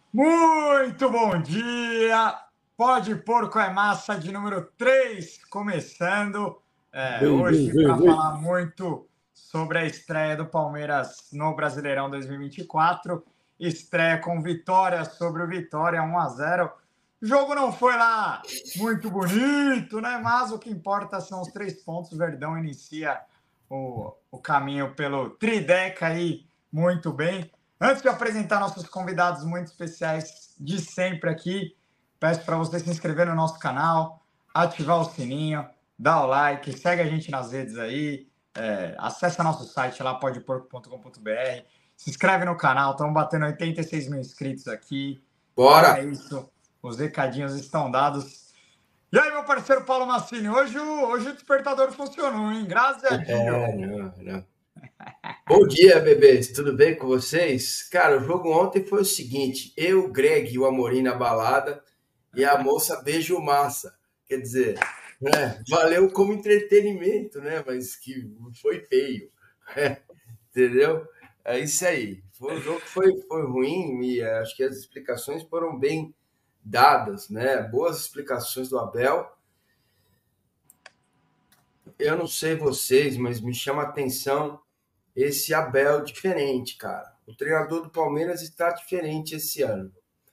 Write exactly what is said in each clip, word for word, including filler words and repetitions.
Muito bom dia! Pode Porco é Massa de número três começando é, Vem, vem, hoje vem, para vem. falar muito sobre a estreia do Palmeiras no Brasileirão dois mil e vinte e quatro. Estreia com vitória sobre o Vitória um a zero. O jogo não foi lá muito bonito, né? Mas o que importa são os três pontos. O Verdão inicia o, o caminho pelo Trideca aí muito bem. Antes de apresentar nossos convidados muito especiais de sempre aqui, peço para você se inscrever no nosso canal, ativar o sininho, dar o like, segue a gente nas redes aí, é, acessa nosso site lá, podeporco ponto com ponto br, se inscreve no canal, estamos batendo oitenta e seis mil inscritos aqui. Então Bora! é isso, os recadinhos estão dados. E aí, meu parceiro Paulo Massini, hoje o, hoje o despertador funcionou, hein? Graças a Dio. É, não, não. Bom dia, bebês. Tudo bem com vocês? Cara, o jogo ontem foi o seguinte: eu, o Greg e o Amorim na balada e a moça beijo massa. Quer dizer, né, valeu como entretenimento, né? Mas que foi feio. Entendeu? É isso aí. Foi um jogo que foi, foi ruim e acho que as explicações foram bem dadas, né? Boas explicações do Abel. Eu não sei vocês, mas me chama a atenção esse Abel diferente, cara. O treinador do Palmeiras está diferente esse ano.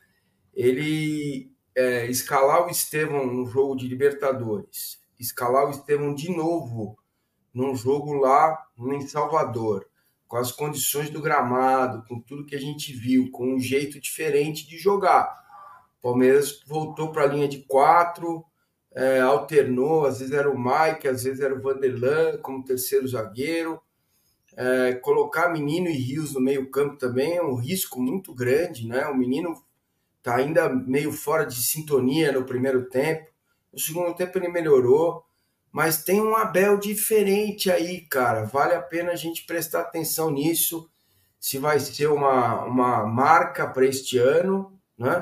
Ele é, escalar o Estevão no jogo de Libertadores, escalar o Estevão de novo num jogo lá em Salvador, com as condições do gramado, com tudo que a gente viu, com um jeito diferente de jogar. O Palmeiras voltou para a linha de quatro, é, alternou, às vezes era o Mike, às vezes era o Vanderlan como terceiro zagueiro. É, colocar Menino e Rios no meio campo também é um risco muito grande, né? O Menino está ainda meio fora de sintonia no primeiro tempo. No segundo tempo ele melhorou, mas tem um Abel diferente aí, cara. Vale a pena a gente prestar atenção nisso, se vai ser uma, uma marca para este ano, né?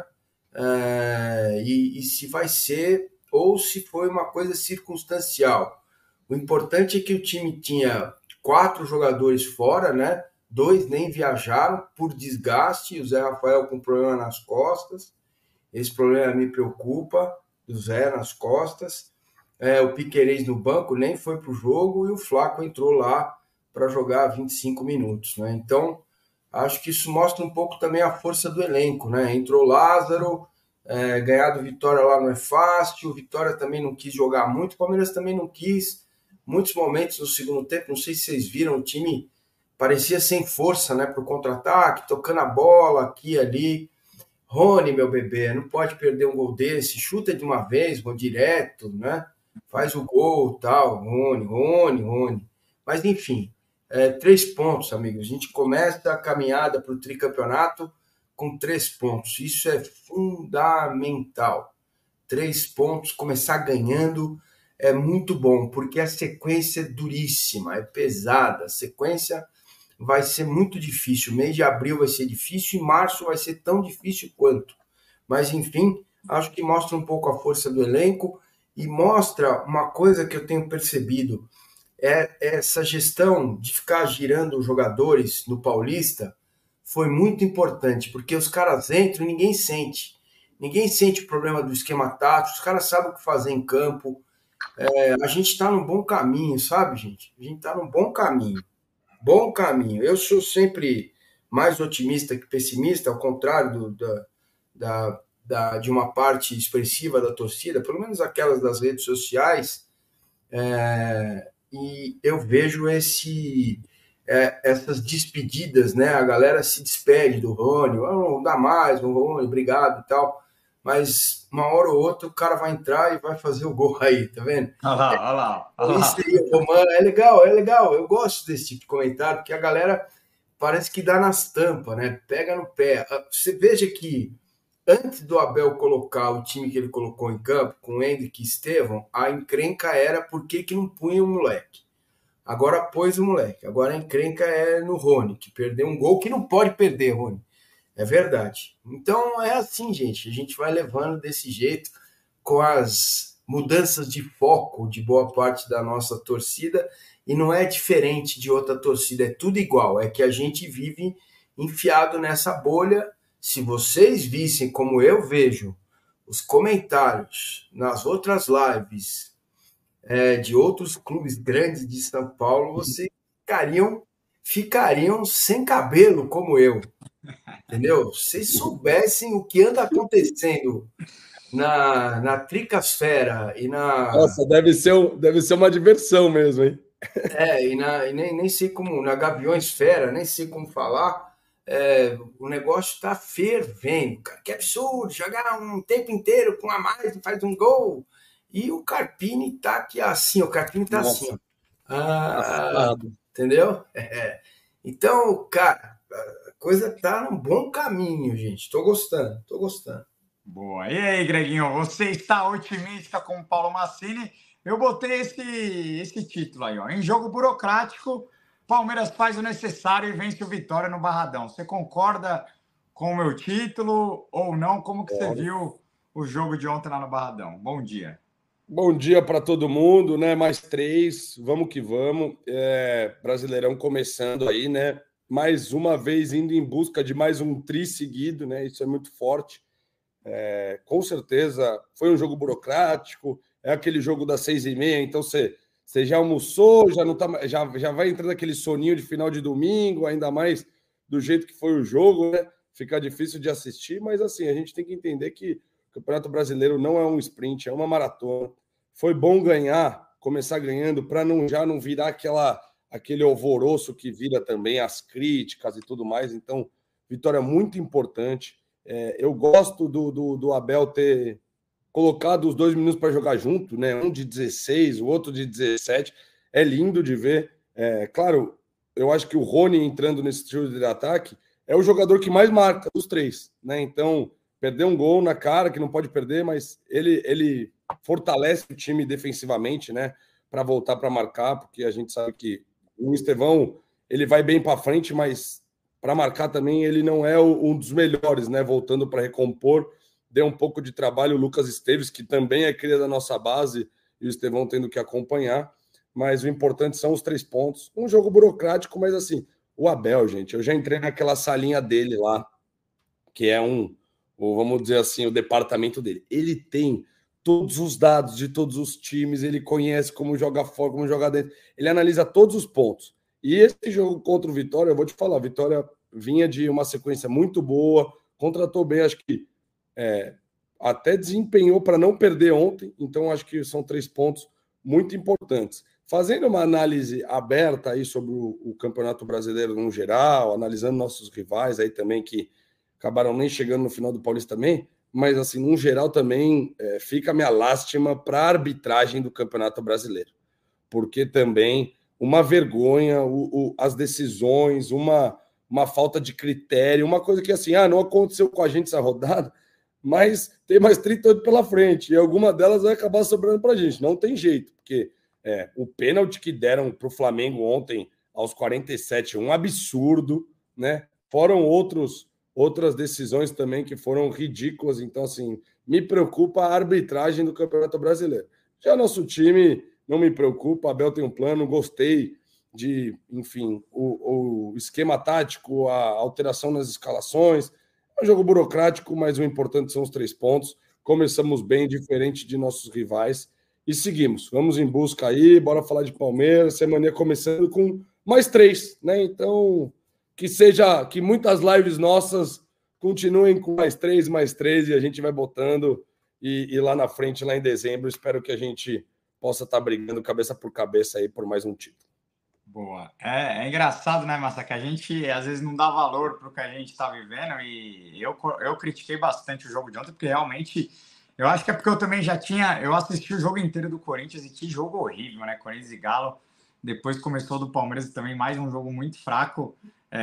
É, e, e se vai ser, ou se foi uma coisa circunstancial. O importante é que o time tinha quatro jogadores fora, né? Dois nem viajaram por desgaste, o Zé Rafael com problema nas costas. Esse problema me preocupa, do Zé nas costas. É, o Piquerez no banco nem foi para o jogo e o Flaco entrou lá para jogar vinte e cinco minutos, né? Então, acho que isso mostra um pouco também a força do elenco, né? Entrou Lázaro, é, ganhar do Vitória lá não é fácil, o Vitória também não quis jogar muito, o Palmeiras também não quis. Muitos momentos no segundo tempo, não sei se vocês viram, o time parecia sem força, né? Pro contra-ataque, tocando a bola aqui e ali. Rony, meu bebê, não pode perder um gol desse, chuta de uma vez, vou direto, né? Faz o gol, tal, Rony, Rony, Rony. Mas enfim, é, três pontos, amigos. A gente começa a caminhada para o tricampeonato com três pontos. Isso é fundamental. Três pontos, começar ganhando é muito bom, porque a sequência é duríssima, é pesada. A sequência vai ser muito difícil. O mês de abril vai ser difícil e março vai ser tão difícil quanto. Mas, enfim, acho que mostra um pouco a força do elenco e mostra uma coisa que eu tenho percebido. É essa gestão de ficar girando os jogadores no Paulista foi muito importante, porque os caras entram e ninguém sente. Ninguém sente o problema do esquema tático, os caras sabem o que fazer em campo. É, a gente está num bom caminho, sabe, gente? A gente está num bom caminho. Bom caminho. Eu sou sempre mais otimista que pessimista, ao contrário do, da, da, da, de uma parte expressiva da torcida, pelo menos aquelas das redes sociais, é, e eu vejo esse, é, essas despedidas, né? A galera se despede do Rony, oh, não dá mais, o Rony, obrigado e tal, mas uma hora ou outra o cara vai entrar e vai fazer o gol aí, tá vendo? Olha lá, olha lá, olha Isso lá. aí, Romano, é legal, é legal. Eu gosto desse tipo de comentário, porque a galera parece que dá nas tampas, né? Pega no pé. Você veja que antes do Abel colocar o time que ele colocou em campo, com Hendrick e Estevão, a encrenca era por que, que não punha o moleque. Agora pôs o moleque. Agora a encrenca é no Rony, que perdeu um gol que não pode perder, Rony. É verdade. Então é assim, gente. A gente vai levando desse jeito com as mudanças de foco de boa parte da nossa torcida e não é diferente de outra torcida, é tudo igual, é que a gente vive enfiado nessa bolha se vocês vissem como eu vejo os comentários nas outras lives é, de outros clubes grandes de São Paulo, vocês ficariam, ficariam sem cabelo como eu, entendeu? Se vocês soubessem o que anda acontecendo na, na Tricasfera e na... Nossa, deve ser, um- deve ser uma diversão mesmo, hein? É, e, na, e nem, nem sei como, na Gaviões Fera, nem sei como falar, é, o negócio tá fervendo, cara. Que absurdo, jogar um tempo inteiro com a mais e faz um gol. E o Carpini tá aqui assim, o Carpini tá assim, Nossa, ó. Ah, assado. entendeu? É. Então, cara, a coisa tá num bom caminho, gente. Tô gostando, tô gostando. Boa. E aí, Greginho, você está otimista com o Paulo Massini? Eu botei esse, esse título aí, ó. Em jogo burocrático, Palmeiras faz o necessário e vence o Vitória no Barradão. Você concorda com o meu título ou não? Como que você viu o jogo de ontem lá no Barradão? Bom dia. Bom dia para todo mundo, né? Mais três, vamos que vamos. É, Brasileirão começando aí, né? Mais uma vez indo em busca de mais um tri seguido, né? Isso é muito forte. É, com certeza foi um jogo burocrático, é aquele jogo das seis e meia, então você, você já almoçou, já não tá, já, já vai entrando aquele soninho de final de domingo, ainda mais do jeito que foi o jogo, né? Fica difícil de assistir, mas assim, a gente tem que entender que o Campeonato Brasileiro não é um sprint, é uma maratona. Foi bom ganhar, começar ganhando, para não já não virar aquela, aquele alvoroço que vira também as críticas e tudo mais. Então, vitória muito importante. É, eu gosto do, do, do Abel ter colocado os dois meninos para jogar junto, né? Um de dezesseis, o outro de dezessete. É lindo de ver. É, claro, eu acho que o Rony entrando nesse trio de ataque é o jogador que mais marca dos três, né? Então, perder um gol na cara, que não pode perder, mas ele, ele fortalece o time defensivamente, né? Para voltar para marcar, porque a gente sabe que o Estevão ele vai bem para frente, mas para marcar também ele não é um dos melhores, né? Voltando para recompor, deu um pouco de trabalho o Lucas Esteves, que também é cria da nossa base, e o Estevão tendo que acompanhar. Mas o importante são os três pontos. Um jogo burocrático, mas assim, o Abel, gente, eu já entrei naquela salinha dele lá, que é um, ou vamos dizer assim, o departamento dele. Ele tem todos os dados de todos os times, ele conhece como joga fora, como joga dentro, ele analisa todos os pontos. E esse jogo contra o Vitória, eu vou te falar, a Vitória vinha de uma sequência muito boa, contratou bem, acho que é, até desempenhou para não perder ontem, então acho que são três pontos muito importantes. Fazendo uma análise aberta aí sobre o, o Campeonato Brasileiro no geral, analisando nossos rivais aí também que acabaram nem chegando no final do Paulista também, mas assim, no geral também é, fica a minha lástima para a arbitragem do Campeonato Brasileiro, porque também uma vergonha, o, o, as decisões, uma, uma falta de critério, uma coisa que assim, ah, não aconteceu com a gente essa rodada, mas tem mais trinta e oito pela frente, e alguma delas vai acabar sobrando para a gente, não tem jeito, porque é, o pênalti que deram para o Flamengo ontem, aos quarenta e sete, um absurdo, né? Foram outros, outras decisões também que foram ridículas, então assim, me preocupa a arbitragem do Campeonato Brasileiro. Já nosso time não me preocupa, Abel tem um plano, gostei de, enfim, o, o esquema tático, a alteração nas escalações. É um jogo burocrático, mas o importante são os três pontos. Começamos bem, diferente de nossos rivais, e seguimos. Vamos em busca aí, bora falar de Palmeiras, semana começando com mais três, né? Então, que seja, que muitas lives nossas continuem com mais três, mais três, e a gente vai botando, e, e lá na frente, lá em dezembro, espero que a gente possa estar brigando cabeça por cabeça aí por mais um título. Boa. É, é engraçado, né, Massa, que a gente às vezes não dá valor para o que a gente está vivendo, e eu, eu critiquei bastante o jogo de ontem, porque realmente, eu acho que é porque eu também já tinha, eu assisti o jogo inteiro do Corinthians, e que jogo horrível, né, Corinthians e Galo, depois começou do Palmeiras também, mais um jogo muito fraco.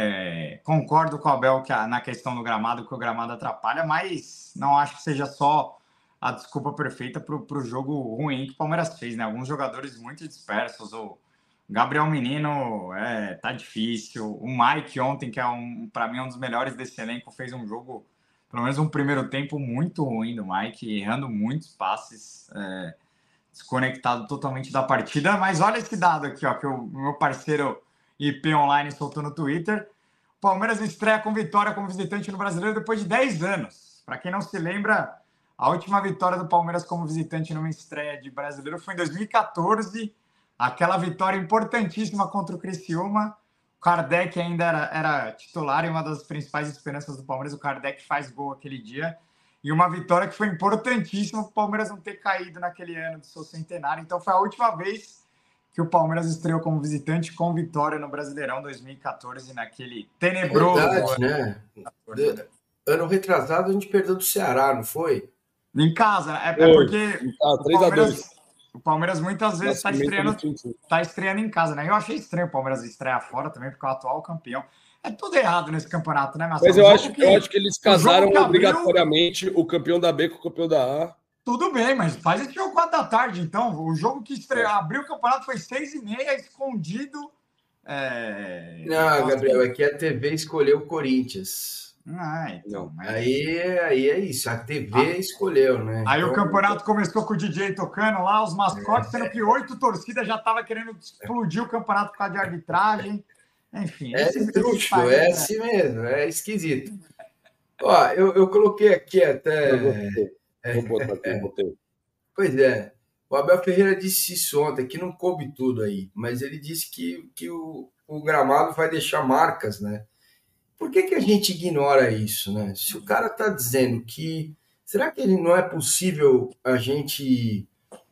É, concordo com o Abel que a, na questão do gramado, que o gramado atrapalha, mas não acho que seja só a desculpa perfeita para o jogo ruim que o Palmeiras fez, né, alguns jogadores muito dispersos, ou Gabriel Menino, é, tá difícil. O Mike ontem, que é um, para mim um dos melhores desse elenco, fez um jogo, pelo menos um primeiro tempo muito ruim do Mike, errando muitos passes, é, desconectado totalmente da partida. Mas olha esse dado aqui, ó, que o meu parceiro I P Online soltou no Twitter. Palmeiras estreia com vitória como visitante no Brasileiro depois de dez anos. Para quem não se lembra, a última vitória do Palmeiras como visitante numa estreia de Brasileiro foi em dois mil e quatorze, aquela vitória importantíssima contra o Criciúma. O Kardec ainda era, era titular e uma das principais esperanças do Palmeiras. O Kardec faz gol aquele dia. E uma vitória que foi importantíssima para o Palmeiras não ter caído naquele ano do seu centenário. Então foi a última vez que o Palmeiras estreou como visitante com vitória no Brasileirão dois mil e quatorze, naquele tenebroso... É verdade, né? Ano retrasado a gente perdeu do Ceará, não foi? Em casa, é, é porque ah, o, Palmeiras, o Palmeiras muitas vezes está estreando, tá estreando em casa, né? Eu achei estranho o Palmeiras estrear fora também, porque é o atual campeão. É tudo errado nesse campeonato, né, Marcelo? Mas eu acho, que, eu acho que eles casaram que obrigatoriamente abriu, o campeão da B com o campeão da A. Tudo bem, mas faz esse jogo quatro da tarde, então. O jogo que estreou, é. abriu o campeonato foi seis e meia, escondido. É... Não, Gabriel, aqui a T V escolheu o Corinthians. Ah, então, mas... aí, aí é isso, a T V ah, escolheu, né? Aí então, o campeonato começou com o D J tocando lá, os mascotes, é, sendo que oito torcidas já estavam querendo explodir o campeonato por causa de arbitragem. Enfim. É truxo, é assim mesmo, é esquisito. Ó, eu, eu coloquei aqui até. Vou botar aqui, botei. Pois é, o Abel Ferreira disse isso ontem, que não coube tudo aí, mas ele disse que, que o, o gramado vai deixar marcas, né? Por que, que a gente ignora isso, né? Se o cara está dizendo que... Será que não é possível a gente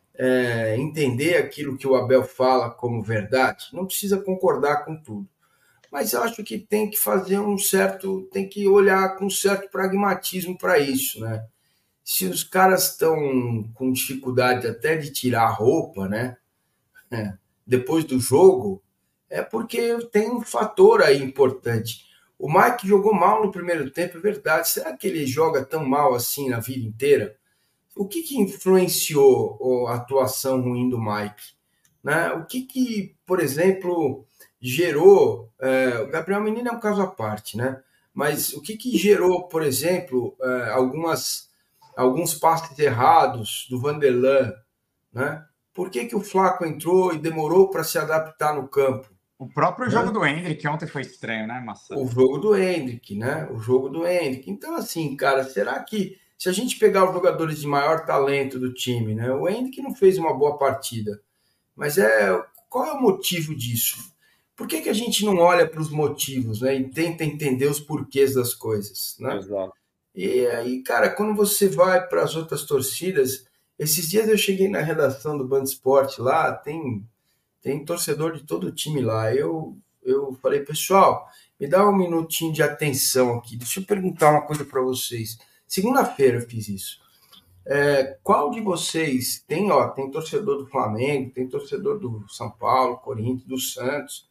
é, entender aquilo que o Abel fala como verdade? Não precisa concordar com tudo. Mas eu acho que tem que fazer um certo... Tem que olhar com um certo pragmatismo para isso, né? Se os caras estão com dificuldade até de tirar a roupa, né? É, depois do jogo, é porque tem um fator aí importante. O Mike jogou mal no primeiro tempo, é verdade. Será que ele joga tão mal assim na vida inteira? O que, que influenciou a atuação ruim do Mike? Né? O que, que, por exemplo, gerou... É, o Gabriel Menino é um caso à parte, né? Mas o que, que gerou, por exemplo, é, algumas, alguns passes errados do Vanderlan? Né? Por que, que o Flaco entrou e demorou para se adaptar no campo? O próprio é. jogo do Hendrick ontem foi estranho, né, Marcelo? O jogo do Hendrick, né? O jogo do Hendrick. Então, assim, cara, será que se a gente pegar os jogadores de maior talento do time, né? O Hendrick não fez uma boa partida. Mas é qual é o motivo disso? Por que, que a gente não olha para os motivos, né? E tenta entender os porquês das coisas, né? Exato. E aí, cara, quando você vai para as outras torcidas... Esses dias eu cheguei na redação do Band Esporte lá, tem... Tem torcedor de todo o time lá. Eu, eu falei, pessoal, me dá um minutinho de atenção aqui. Deixa eu perguntar uma coisa para vocês. Segunda-feira eu fiz isso. É, qual de vocês tem, ó, tem torcedor do Flamengo, tem torcedor do São Paulo, Corinthians, do Santos.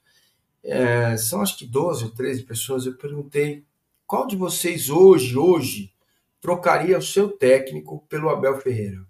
É, são acho que doze ou treze pessoas. Eu perguntei, qual de vocês hoje, hoje, trocaria o seu técnico pelo Abel Ferreira?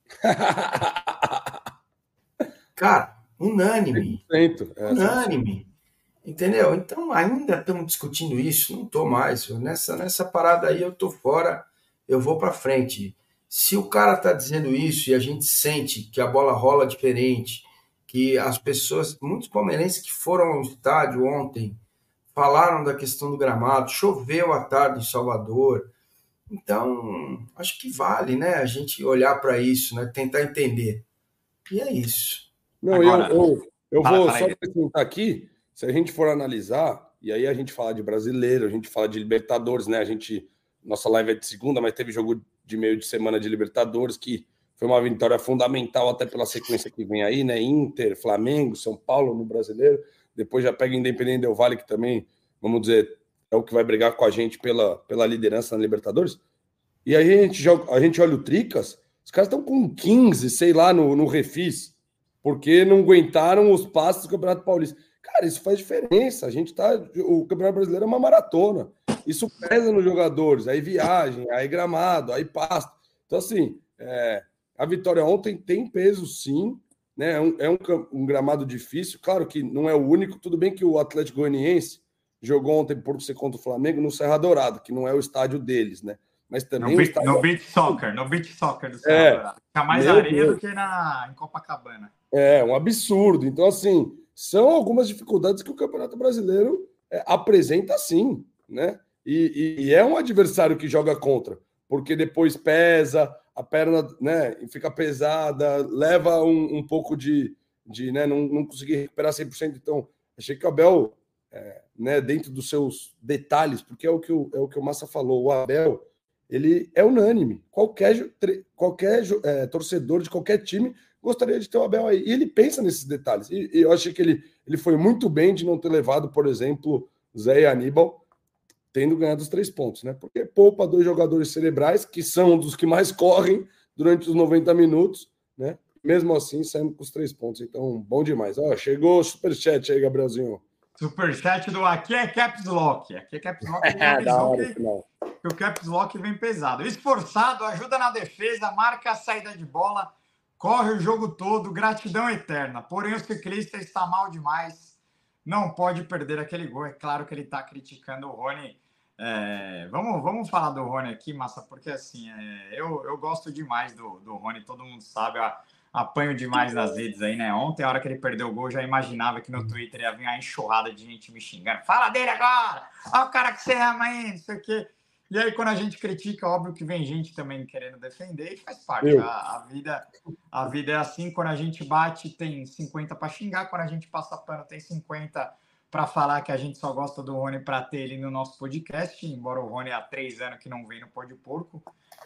Cara, unânime. É, unânime. Entendeu? Então, ainda estamos discutindo isso, não estou mais. Nessa, nessa parada aí eu estou fora, eu vou para frente. Se o cara está dizendo isso e a gente sente que a bola rola diferente, que as pessoas, muitos palmeirenses que foram ao estádio ontem, falaram da questão do gramado, choveu à tarde em Salvador. Então, acho que vale, né, a gente olhar para isso, né, tentar entender. E é isso. Não, Agora, eu, eu, eu fala, vou fala só acrescentar aqui, se a gente for analisar, e aí a gente fala de brasileiro, a gente fala de Libertadores, né? A gente, nossa live é de segunda, mas teve jogo de meio de semana de Libertadores, que foi uma vitória fundamental até pela sequência que vem aí, né? Inter, Flamengo, São Paulo no brasileiro, depois já pega Independente Del Valle, que também, vamos dizer, é o que vai brigar com a gente pela, pela liderança na Libertadores. E aí a gente, joga, a gente olha o Tricas, os caras estão com quinze, sei lá, no, no refis, porque não aguentaram os passos do Campeonato Paulista. Cara, isso faz diferença. A gente tá. O Campeonato Brasileiro é uma maratona. Isso pesa nos jogadores. Aí viagem, aí gramado, aí pasto. Então, assim, é, a vitória ontem tem peso, sim. Né? É, um, é um, um gramado difícil. Claro que não é o único. Tudo bem que o Atlético Goianiense jogou ontem por ser contra o Flamengo no Serra Dourada, que não é o estádio deles, né? Mas também no, beat, estádio... no beach soccer, no beach soccer do Serra é, Dourada. Fica mais areia do que na, em Copacabana. É, um absurdo. Então, assim, são algumas dificuldades que o Campeonato Brasileiro é, apresenta sim, né? E, e, e é um adversário que joga contra, porque depois pesa, a perna, né, fica pesada, leva um, um pouco de, de né, não, não conseguir recuperar cem por cento. Então, achei que o Abel, é, né, dentro dos seus detalhes, porque é o que o, é o, que o Massa falou, o Abel, ele é unânime. Qualquer, qualquer é, torcedor de qualquer time gostaria de ter o Abel aí. E ele pensa nesses detalhes. E, e eu achei que ele, ele foi muito bem de não ter levado, por exemplo, Zé e Aníbal, tendo ganhado os três pontos, né? Porque poupa dois jogadores cerebrais, que são dos que mais correm durante os noventa minutos, né? Mesmo assim, saímos com os três pontos. Então, bom demais. Ó, chegou o superchat aí, Gabrielzinho. Superchat do Aqui é Caps Lock. Aqui é Caps Lock, ele avisou que, que o Caps Lock vem pesado. Esforçado, ajuda na defesa, marca a saída de bola, corre o jogo todo, gratidão eterna. Porém, o ciclista está mal demais. Não pode perder aquele gol. É claro que ele está criticando o Rony. É, vamos, vamos falar do Rony aqui, Massa, porque assim, é, eu, eu gosto demais do, do Rony, todo mundo sabe, eu apanho demais nas redes aí, né? Ontem, a hora que ele perdeu o gol, já imaginava que no Twitter ia vir uma enxurrada de gente me xingando. Fala dele agora! Olha o cara que você ama aí, não sei o quê. E aí, quando a gente critica, óbvio que vem gente também querendo defender e faz parte. A, a, vida, a vida é assim, quando a gente bate, tem cinquenta para xingar, quando a gente passa pano, tem cinquenta para falar que a gente só gosta do Rony para ter ele no nosso podcast, embora o Rony há três anos que não vem no Pó de Porco.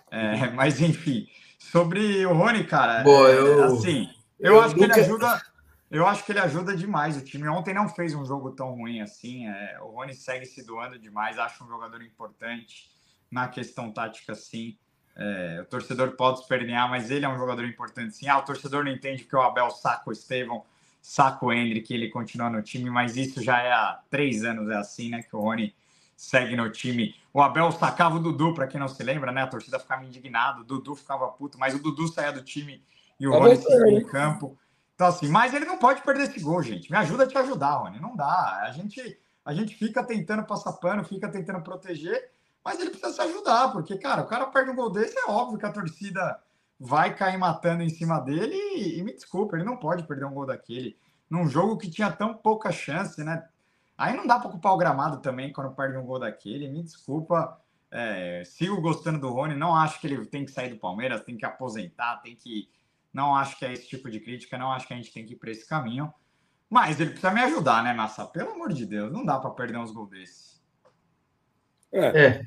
É, mas, enfim, sobre o Rony, cara, Boa, é, eu, assim, eu, eu acho nunca... que ele ajuda... Eu acho que ele ajuda demais o time. Ontem não fez um jogo tão ruim assim. É, o Rony segue se doando demais. Acho um jogador importante na questão tática, sim. É, o torcedor pode espernear, mas ele é um jogador importante, sim. Ah, o torcedor não entende que o Abel saca o Estevão, saca o Endrick, ele continua no time, mas isso já é há três anos, é assim, né? Que o Rony segue no time. O Abel sacava o Dudu, para quem não se lembra, né? A torcida ficava indignada, o Dudu ficava puto, mas o Dudu saía do time e o Rony seguia em campo. Então, assim, mas ele não pode perder esse gol, gente. Me ajuda a te ajudar, Rony. Não dá. A gente, a gente fica tentando passar pano, fica tentando proteger, mas ele precisa se ajudar, porque, cara, o cara perde um gol desse, é óbvio que a torcida vai cair matando em cima dele e, e me desculpa, ele não pode perder um gol daquele. Num jogo que tinha tão pouca chance, né? Aí não dá para ocupar o gramado também quando perde um gol daquele. Me desculpa. É, sigo gostando do Rony. Não acho que ele tem que sair do Palmeiras, tem que aposentar, tem que... Não acho que é esse tipo de crítica, não acho que a gente tem que ir para esse caminho. Mas ele precisa me ajudar, né, Massa? Pelo amor de Deus, não dá para perder uns gols desses. É.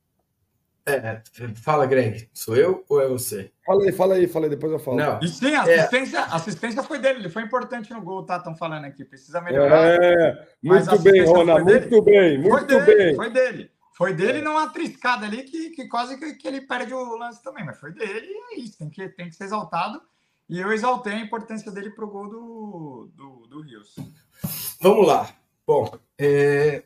é. é. Fala, Greg. Sou eu ou é você? Fala aí, fala aí, fala aí, depois eu falo. Não. E sim, a assistência, é. assistência foi dele, ele foi importante no gol, tá? Estão falando aqui, precisa melhorar. É, muito bem, Rona, muito bem, muito foi dele, bem. Foi dele. Foi dele, não uma triscada ali que, que quase que, que ele perde o lance também, mas foi dele e é isso, tem que, tem que ser exaltado. E eu exaltei a importância dele pro gol do, do, do Rios. Vamos lá. Bom, é,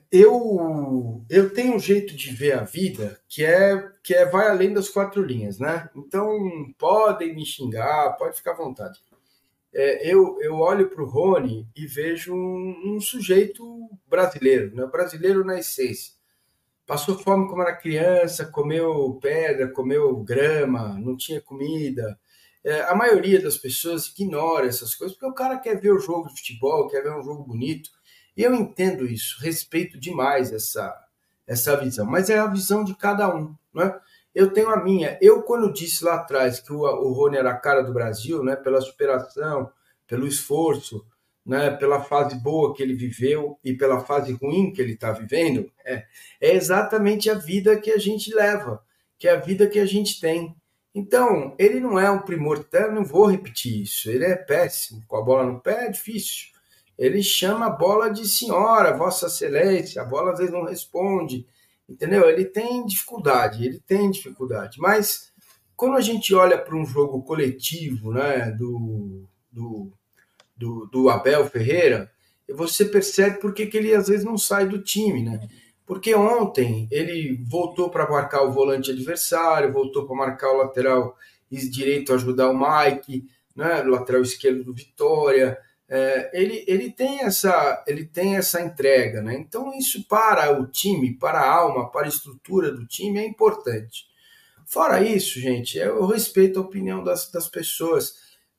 eu, eu tenho um jeito de ver a vida que é, que é vai além das quatro linhas, né? Então, podem me xingar, pode ficar à vontade. É, eu, eu olho para o Rony e vejo um, um sujeito brasileiro, né? Brasileiro na essência. Passou fome como era criança, comeu pedra, comeu grama, não tinha comida. É, a maioria das pessoas ignora essas coisas porque o cara quer ver o jogo de futebol, quer ver um jogo bonito. E eu entendo isso, respeito demais essa, essa visão, mas é a visão de cada um, né? Eu tenho a minha. Eu, quando disse lá atrás que o, o Rony era a cara do Brasil, né, pela superação, pelo esforço, né, pela fase boa que ele viveu e pela fase ruim que ele está vivendo, é, é exatamente a vida que a gente leva, que é a vida que a gente tem. Então, ele não é um primor, eu não vou repetir isso, ele é péssimo, com a bola no pé é difícil. Ele chama a bola de senhora, vossa excelência, a bola às vezes não responde, entendeu? Ele tem dificuldade, ele tem dificuldade, mas quando a gente olha para um jogo coletivo, né, do, do, do, do Abel Ferreira, você percebe por que ele às vezes não sai do time, né? Porque ontem ele voltou para marcar o volante adversário, voltou para marcar o lateral direito, ajudar o Mike, né, o lateral esquerdo do Vitória. É, ele, ele, tem essa, ele tem essa entrega, né? Então isso para o time, para a alma, para a estrutura do time é importante. Fora isso, gente, eu respeito a opinião das, das pessoas.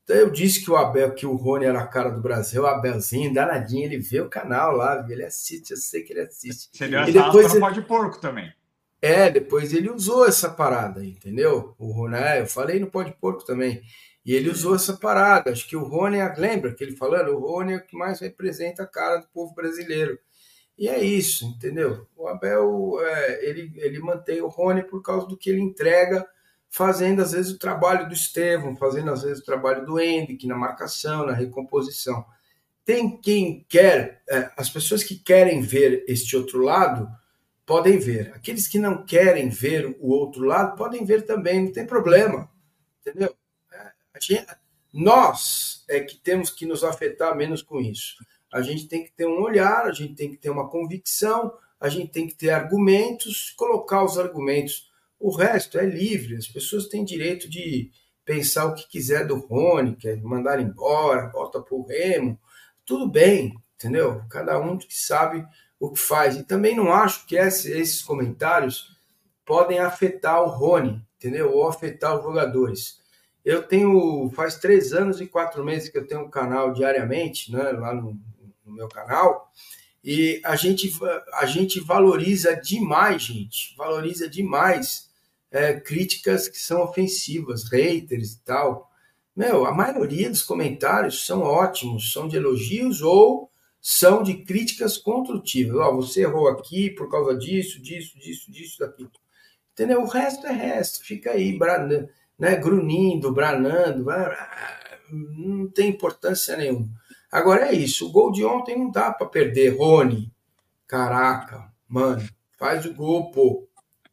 Eu disse que o Abel, que o Rony era a cara do Brasil, o Abelzinho, danadinho, ele vê o canal lá, ele assiste, eu sei que ele assiste. Você deu e essa depois aspa ele... no Pó de Porco também. É, depois ele usou essa parada, entendeu? O Rony, eu falei no Pó de Porco também. E ele usou essa parada. Acho que o Rony, lembra que ele falando? O Rony é o que mais representa a cara do povo brasileiro. E é isso, entendeu? O Abel, é, ele, ele mantém o Rony por causa do que ele entrega, fazendo às vezes o trabalho do Estevão, fazendo às vezes o trabalho do Henrique na marcação, na recomposição. Tem quem quer, é, as pessoas que querem ver este outro lado, podem ver. Aqueles que não querem ver o outro lado, podem ver também, não tem problema, entendeu? A gente, nós é que temos que nos afetar menos com isso. A gente tem que ter um olhar, a gente tem que ter uma convicção, a gente tem que ter argumentos, colocar os argumentos. O resto é livre, as pessoas têm direito de pensar o que quiser do Rony, quer mandar embora, volta para o Remo, tudo bem, entendeu? Cada um que sabe o que faz. E também não acho que esses comentários podem afetar o Rony, entendeu? Ou afetar os jogadores. Eu tenho, faz três anos e quatro meses que eu tenho um canal diariamente, né, lá no, no meu canal, e a gente, a gente valoriza demais, gente, valoriza demais é, críticas que são ofensivas, haters e tal. Meu, a maioria dos comentários são ótimos, são de elogios ou são de críticas construtivas. Ó, você errou aqui por causa disso, disso, disso, disso, daquilo. Entendeu? O resto é resto, fica aí, branando, né, grunhindo, branando, não tem importância nenhuma. Agora é isso, o gol de ontem não dá para perder, Rony. Caraca, mano, faz o gol, pô.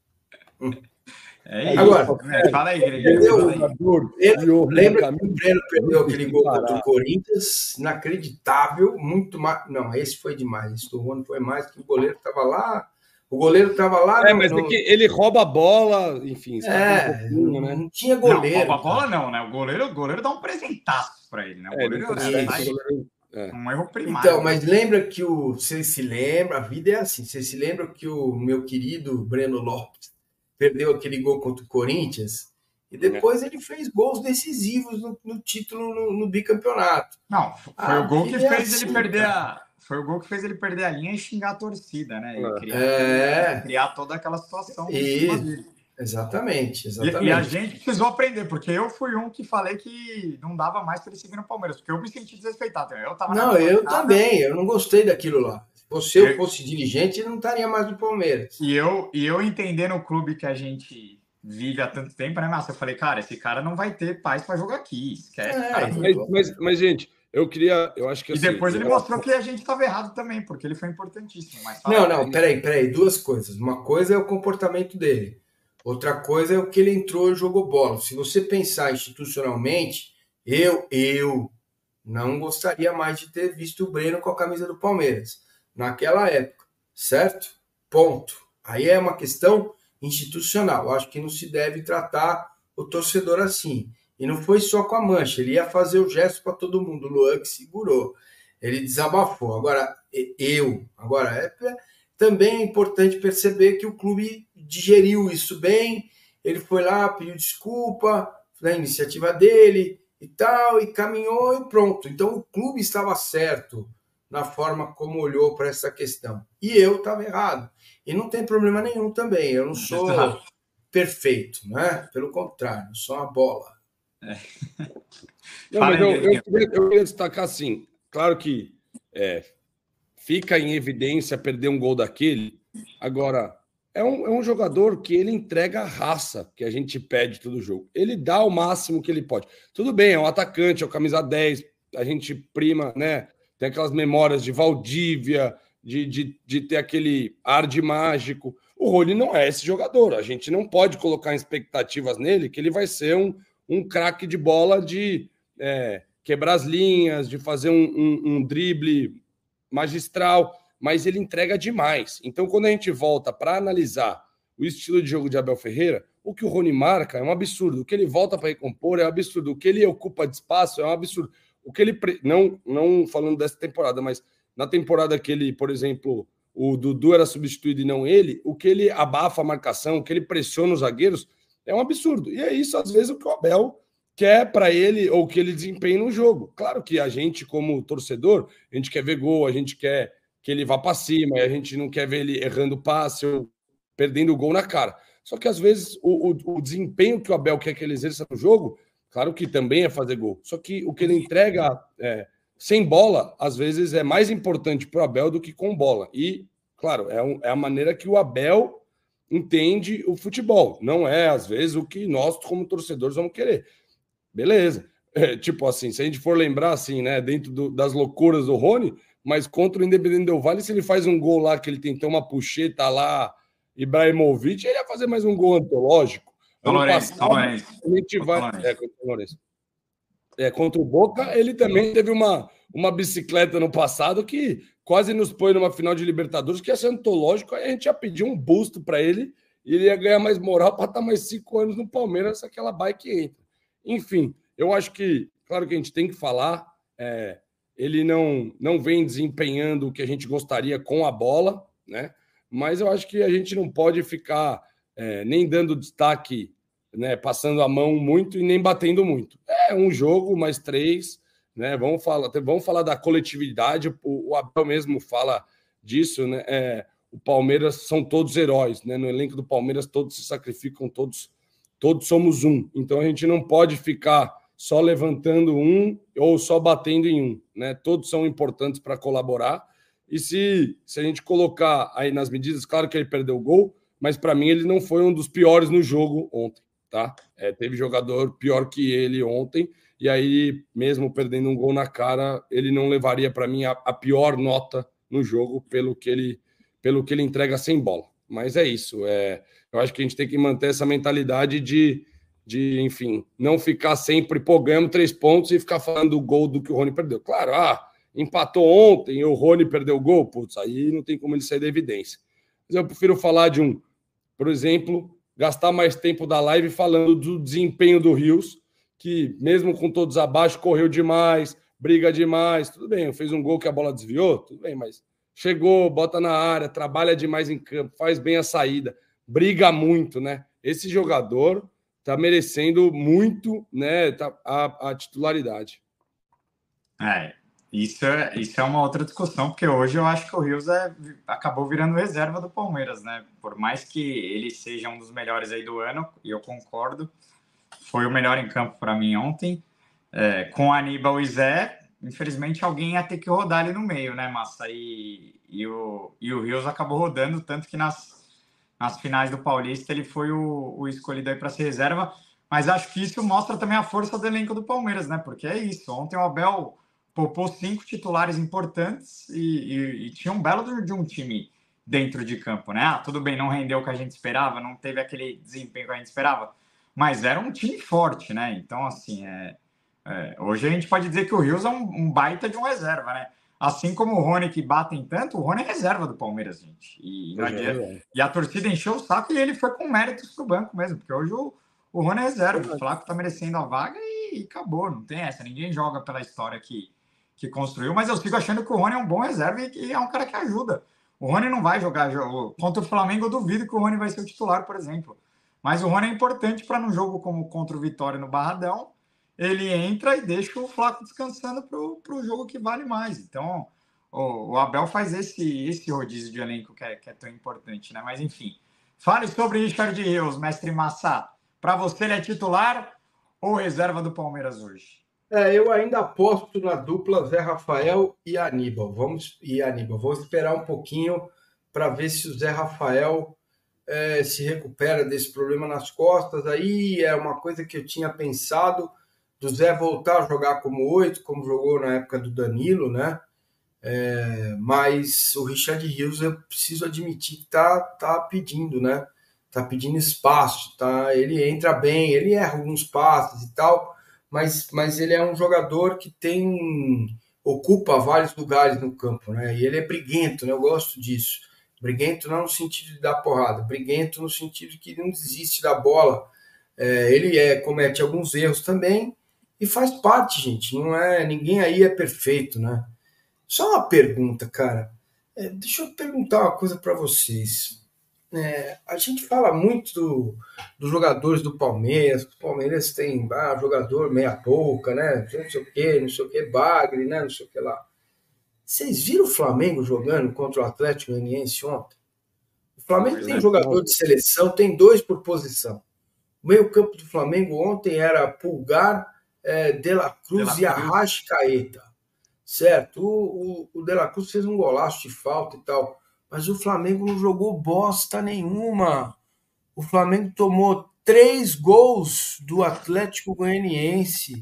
É isso. Agora, é, fala aí, Gregorio. Lembra que o Breno perdeu aquele gol contra o Corinthians? Inacreditável, muito mais. Não, esse foi demais. Esse do Rony foi mais que o goleiro estava lá. O goleiro estava lá. É, no, mas no... é que ele rouba a bola, enfim. É, um não, né? não tinha goleiro. Não, rouba a bola não, né? O goleiro, o goleiro dá um presentaço para ele, né? O é, goleiro é, é, é um erro primário. Então, mas lembra que o. Você se lembra, a vida é assim. Você se lembra que o meu querido Breno Lopes perdeu aquele gol contra o Corinthians? E depois é. ele fez gols decisivos no, no título no, no bicampeonato. Não, foi ah, o gol que fez é assim, ele perder cara. a. Foi o gol que fez ele perder a linha e xingar a torcida, né? E criar, é. criar toda aquela situação. E... Exatamente, exatamente. E, e a gente precisou aprender, porque eu fui um que falei que não dava mais para ele seguir no Palmeiras, porque eu me senti desrespeitado. Eu tava não, eu também, eu não gostei daquilo lá. Se eu fosse dirigente, ele não estaria mais no Palmeiras. E eu, e eu entendendo o clube que a gente vive há tanto tempo, né, Márcio? Eu falei, cara, esse cara não vai ter paz para jogar aqui. Esquece, é, cara. Mas, mas, mas, gente, eu queria. Eu acho que assim, e depois ele eu... mostrou que a gente estava errado também, porque ele foi importantíssimo. Mas não, não, peraí, peraí. Duas coisas. Uma coisa é o comportamento dele. Outra coisa é o que ele entrou e jogou bola. Se você pensar institucionalmente, eu, eu não gostaria mais de ter visto o Breno com a camisa do Palmeiras naquela época, certo? Ponto. Aí é uma questão institucional. Acho que não se deve tratar o torcedor assim. E não foi só com a mancha. Ele ia fazer o gesto para todo mundo. O Luan que segurou. Ele desabafou. Agora, eu. Agora, é... também é importante perceber que o clube digeriu isso bem, ele foi lá, pediu desculpa, na iniciativa dele e tal, e caminhou e pronto. Então o clube estava certo na forma como olhou para essa questão. E eu estava errado. E não tem problema nenhum também, eu não sou perfeito, né? Pelo contrário, eu sou uma bola. É. Não, mas eu, eu, queria, eu queria destacar assim, claro que é, fica em evidência perder um gol daquele. Agora, é um, é um jogador que ele entrega a raça que a gente pede todo jogo. Ele dá o máximo que ele pode. Tudo bem, é um atacante, é o camisa dez, a gente prima, né? Tem aquelas memórias de Valdívia, de, de, de ter aquele ar de mágico. O Rony não é esse jogador. A gente não pode colocar expectativas nele que ele vai ser um, um craque de bola de é, quebrar as linhas, de fazer um, um, um drible magistral, mas ele entrega demais. Então, quando a gente volta para analisar o estilo de jogo de Abel Ferreira, o que o Rony marca é um absurdo. O que ele volta para recompor é um absurdo. O que ele ocupa de espaço é um absurdo. O que ele... Não, não falando dessa temporada, mas na temporada que ele, por exemplo, o Dudu era substituído e não ele, o que ele abafa a marcação, o que ele pressiona os zagueiros é um absurdo. E é isso, às vezes, o que o Abel quer para ele ou que ele desempenhe no jogo. Claro que a gente, como torcedor, a gente quer ver gol, a gente quer que ele vá para cima, a gente não quer ver ele errando passe ou perdendo o gol na cara. Só que às vezes o, o, o desempenho que o Abel quer que ele exerça no jogo, claro que também é fazer gol. Só que o que ele entrega é, sem bola, às vezes é mais importante para o Abel do que com bola. E, claro, é, um, é a maneira que o Abel entende o futebol. Não é, às vezes, o que nós, como torcedores, vamos querer. Beleza. É, tipo assim, se a gente for lembrar, assim, né, dentro do, das loucuras do Rony, mas contra o Independente Del Valle, se ele faz um gol lá, que ele tentou uma puxeta lá, Ibrahimovic, ele ia fazer mais um gol antológico. Ano Lourenço, passado, Lourenço. a gente vai... É, contra o Lourenço. É, contra o Boca, ele também teve uma, uma bicicleta no passado que quase nos põe numa final de Libertadores, que ia ser antológico, aí a gente ia pedir um busto para ele e ele ia ganhar mais moral para estar mais cinco anos no Palmeiras, aquela bike entra. Enfim, eu acho que, claro que a gente tem que falar, é, ele não, não vem desempenhando o que a gente gostaria com a bola, né? Mas eu acho que a gente não pode ficar é, nem dando destaque, né, passando a mão muito e nem batendo muito. É um jogo, mais três, né? Vamos falar, vamos falar da coletividade, o, o Abel mesmo fala disso, né? É, o Palmeiras são todos heróis, né? No elenco do Palmeiras todos se sacrificam, todos, todos somos um. Então a gente não pode ficar só levantando um ou só batendo em um, né? Todos são importantes para colaborar. E se, se a gente colocar aí nas medidas, claro que ele perdeu o gol, mas para mim ele não foi um dos piores no jogo ontem, tá? É, teve jogador pior que ele ontem, e aí, mesmo perdendo um gol na cara, ele não levaria para mim a, a pior nota no jogo pelo que ele, pelo que ele entrega sem bola. Mas é isso. É, eu acho que a gente tem que manter essa mentalidade de, de, enfim, não ficar sempre, pô, ganhamos três pontos e ficar falando do gol do que o Rony perdeu. Claro, ah, empatou ontem e o Rony perdeu o gol, putz, aí não tem como ele sair da evidência. Mas eu prefiro falar de um, por exemplo, gastar mais tempo da live falando do desempenho do Rios, que mesmo com todos abaixo, correu demais, briga demais, tudo bem, fez um gol que a bola desviou, tudo bem, mas chegou, bota na área, trabalha demais em campo, faz bem a saída, briga muito, né? Esse jogador tá merecendo muito, né, a, a titularidade. É, isso é, isso é uma outra discussão, porque hoje eu acho que o Rios é, acabou virando reserva do Palmeiras, né? Por mais que ele seja um dos melhores aí do ano, e eu concordo, foi o melhor em campo para mim ontem. É, com Aníbal e Zé, infelizmente alguém ia ter que rodar ali no meio, né, Massa? E, e, o, e o Rios acabou rodando, tanto que nas, nas finais do Paulista ele foi o, o escolhido aí para ser reserva. Mas acho que isso mostra também a força do elenco do Palmeiras, né? Porque é isso. Ontem o Abel poupou cinco titulares importantes e, e, e tinha um belo de um time dentro de campo, né? Ah, tudo bem, não rendeu o que a gente esperava, não teve aquele desempenho que a gente esperava, mas era um time forte, né? Então, assim, é, é, hoje a gente pode dizer que o Rios é um, um baita de um reserva, né? Assim como o Rony, que batem tanto, o Rony é reserva do Palmeiras, gente. E, não adianta, e a torcida encheu o saco e ele foi com méritos pro banco mesmo, porque hoje o, o Rony é reserva, o Flávio tá merecendo a vaga e, e acabou, não tem essa. Ninguém joga pela história que que construiu, mas eu sigo achando que o Rony é um bom reserva e, e é um cara que ajuda. O Rony não vai jogar jogo. Contra o Flamengo, eu duvido que o Rony vai ser o titular, por exemplo. Mas o Rony é importante para num jogo como contra o Vitória no Barradão, ele entra e deixa o Flaco descansando para o jogo que vale mais. Então, o, o Abel faz esse, esse rodízio de elenco que é, que é tão importante, né? Mas, enfim. Fale sobre Richard Rios, mestre Massa. Para você, ele é titular ou reserva do Palmeiras hoje? É, eu ainda aposto na dupla Zé Rafael e Aníbal. Vamos e Aníbal. Vou esperar um pouquinho para ver se o Zé Rafael é, se recupera desse problema nas costas. Aí é uma coisa que eu tinha pensado do Zé voltar a jogar como oito, como jogou na época do Danilo, né? É, mas o Richard Rios, eu preciso admitir que tá, tá pedindo, né? Tá pedindo espaço, tá? Ele entra bem, ele erra alguns passes e tal. Mas, mas ele é um jogador que tem ocupa vários lugares no campo, né? E ele é briguento, né? Eu gosto disso. Briguento não no sentido de dar porrada, briguento no sentido de que não desiste da bola. É, ele é, comete alguns erros também e faz parte, gente. Não é, ninguém aí é perfeito, né? Só uma pergunta, cara. É, deixa eu perguntar uma coisa para vocês. é, a gente fala muito do, dos jogadores do Palmeiras. O Palmeiras tem ah, jogador meia boca, né? Não sei o que, não sei o que, Bagre, né? Não sei o que lá. Vocês viram o Flamengo jogando contra o Atlético Goianiense ontem? O Flamengo tem jogador de seleção, tem dois por posição. O meio-campo do Flamengo ontem era Pulgar, é, De La Cruz De La e Arrascaeta. Certo? O, o, o De La Cruz fez um golaço de falta e tal. Mas o Flamengo não jogou bosta nenhuma. O Flamengo tomou três gols do Atlético Goianiense.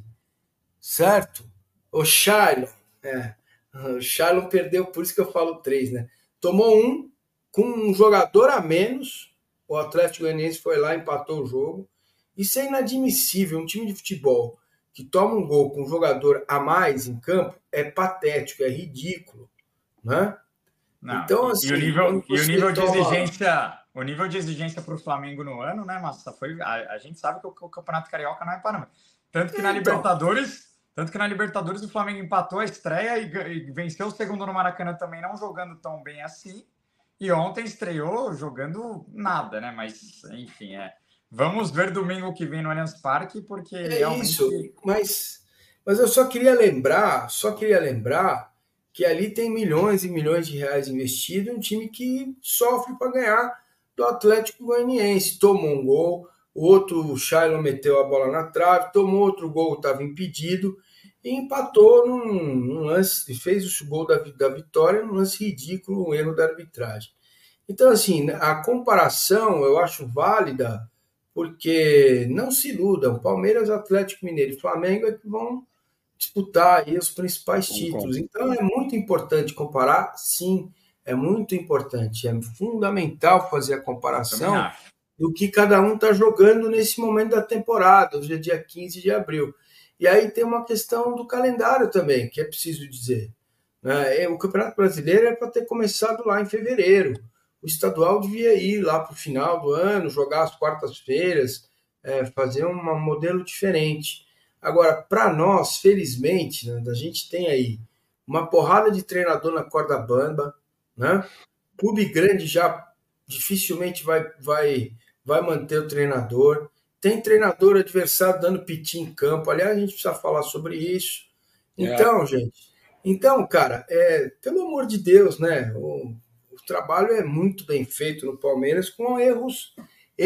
Certo? O Shailon. É. O Shailon perdeu, por isso que eu falo três, né? Tomou um com um jogador a menos. O Atlético Goianiense foi lá e empatou o jogo. Isso é inadmissível. Um time de futebol que toma um gol com um jogador a mais em campo é patético, é ridículo, né? Não, então, assim, e o nível, e o nível toma... de exigência, o nível de exigência para o Flamengo no ano, né, Massa? Foi, a, a gente sabe que o, o Campeonato Carioca não é parâmetro. Tanto que na então... Libertadores, tanto que na Libertadores o Flamengo empatou a estreia e, e venceu o segundo no Maracanã também, não jogando tão bem assim. E ontem estreou jogando nada, né? Mas, enfim, é. Vamos ver domingo que vem no Allianz Parque, porque é realmente... isso, mas, mas eu só queria lembrar, só queria lembrar que ali tem milhões e milhões de reais investidos em um time que sofre para ganhar do Atlético Goianiense. Tomou um gol, o outro, o Shailon meteu a bola na trave, tomou outro gol, estava impedido, e empatou num, num lance, e fez o gol da, da vitória num lance ridículo, um erro da arbitragem. Então, assim, a comparação eu acho válida, porque não se iludam, Palmeiras, Atlético Mineiro e Flamengo é que vão disputar aí os principais títulos. Então é muito importante comparar, sim, é muito importante, é fundamental fazer a comparação do que cada um está jogando nesse momento da temporada, hoje é dia quinze de abril. E aí tem uma questão do calendário também, que é preciso dizer. Né? O Campeonato Brasileiro é para ter começado lá em fevereiro. O estadual devia ir lá para o final do ano, jogar as quartas-feiras, é, fazer um modelo diferente. Agora, para nós, felizmente, né, a gente tem aí uma porrada de treinador na corda bamba, né? Clube grande já dificilmente vai, vai, vai manter o treinador. Tem treinador adversário dando piti em campo. Aliás, a gente precisa falar sobre isso. Então, é. gente, então, cara, é, pelo amor de Deus, né? O, o trabalho é muito bem feito no Palmeiras, com erros,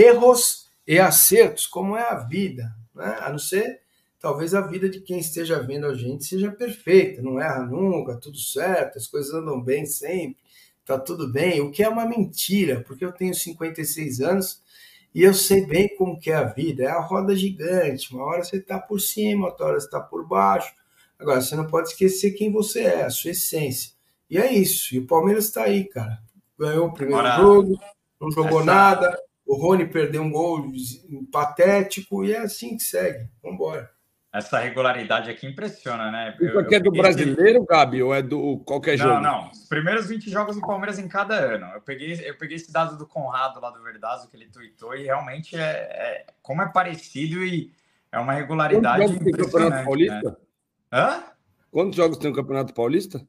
erros e acertos, como é a vida, né? A não ser... Talvez a vida de quem esteja vendo a gente seja perfeita, não erra nunca, tudo certo, as coisas andam bem sempre, tá tudo bem, o que é uma mentira, porque eu tenho cinquenta e seis anos e eu sei bem como que é a vida, é a roda gigante, uma hora você está por cima, outra hora você está por baixo, agora você não pode esquecer quem você é, a sua essência, e é isso, e o Palmeiras está aí, cara, ganhou o primeiro Ora, jogo, não jogou essa... nada, o Rony perdeu um gol patético, e é assim que segue, vamos embora. Essa regularidade aqui impressiona, né? Isso aqui é do brasileiro, Gabi, ou é do qualquer jogo? Não, não. Os primeiros vinte jogos do Palmeiras em cada ano. Eu peguei, eu peguei esse dado do Conrado lá do Verdazo, que ele tweetou, e realmente é, é como é parecido e é uma regularidade Quantos jogos impressionante. Tem o Campeonato Paulista? Né? Hã? Quantos jogos tem o Campeonato Paulista?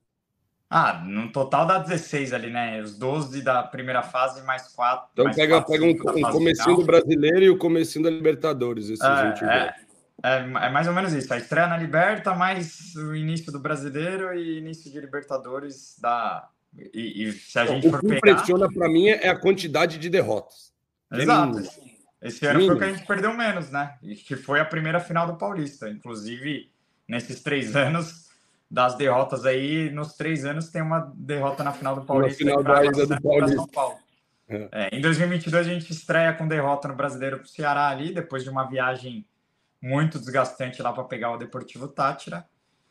Ah, no total dá dezesseis ali, né? Os doze da primeira fase mais quatro. Então mais pega, quatro, pega um, um comecinho final. do Brasileiro e o comecinho da Libertadores, esses é, vinte é. jogos. É, é mais ou menos isso. A estreia na Liberta, mais o início do Brasileiro e início de Libertadores da. E, e se a gente o for que pegar... impressiona para mim é a quantidade de derrotas. Exato. É Esse ano mínimo. Foi o que a gente perdeu menos, né? E que foi a primeira final do Paulista. Inclusive, nesses três anos das derrotas aí, nos três anos tem uma derrota na final do Paulista. Na final da ida do Paulista. São Paulo. É. É, em dois mil e vinte e dois a gente estreia com derrota no Brasileiro para o Ceará ali, depois de uma viagem muito desgastante lá para pegar o Deportivo Táchira.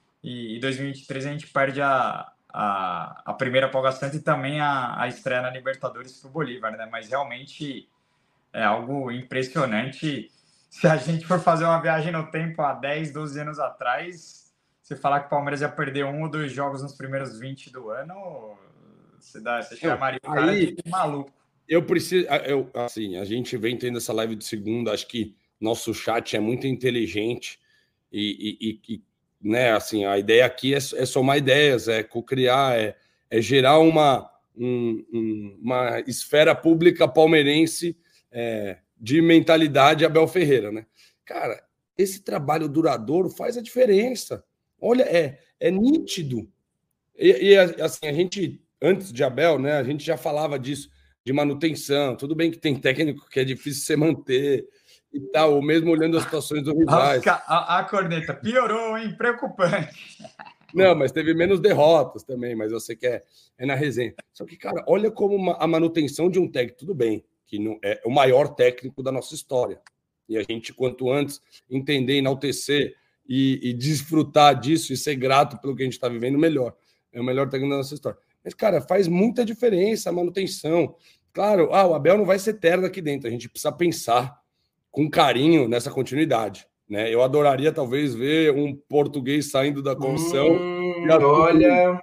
E em dois mil e vinte e três a gente perde a, a, a primeira Paul Santos e também a, a estreia na Libertadores para o Bolívar, né? Mas realmente é algo impressionante. Se a gente for fazer uma viagem no tempo há dez, doze anos atrás, você falar que o Palmeiras ia perder um ou dois jogos nos primeiros vinte do ano, você, dá, você chamaria o cara de maluco. Eu preciso, eu, assim, a gente vem tendo essa live de segunda, acho que nosso chat é muito inteligente e, e, e né, assim, a ideia aqui é, é somar ideias, é co-criar, é, é gerar uma, um, um, uma esfera pública palmeirense é, de mentalidade Abel Ferreira, né? Cara, esse trabalho duradouro faz a diferença. Olha, é, é nítido. E, e assim, a gente, antes de Abel, né, a gente já falava disso, de manutenção. Tudo bem que tem técnico que é difícil você manter e tal, ou mesmo olhando as situações dos rivais. A, a, a corneta piorou, hein? Preocupante. Não, mas teve menos derrotas também, mas eu sei que é, é na resenha. Só que, cara, olha como uma, a manutenção de um técnico, tudo bem, que não é o maior técnico da nossa história. E a gente, quanto antes, entender, enaltecer e, e desfrutar disso e ser grato pelo que a gente está vivendo, melhor. É o melhor técnico da nossa história. Mas, cara, faz muita diferença a manutenção. Claro, ah, o Abel não vai ser eterno aqui dentro. A gente precisa pensar com carinho nessa continuidade. Né? Eu adoraria, talvez, ver um português saindo da comissão. Hum, olha,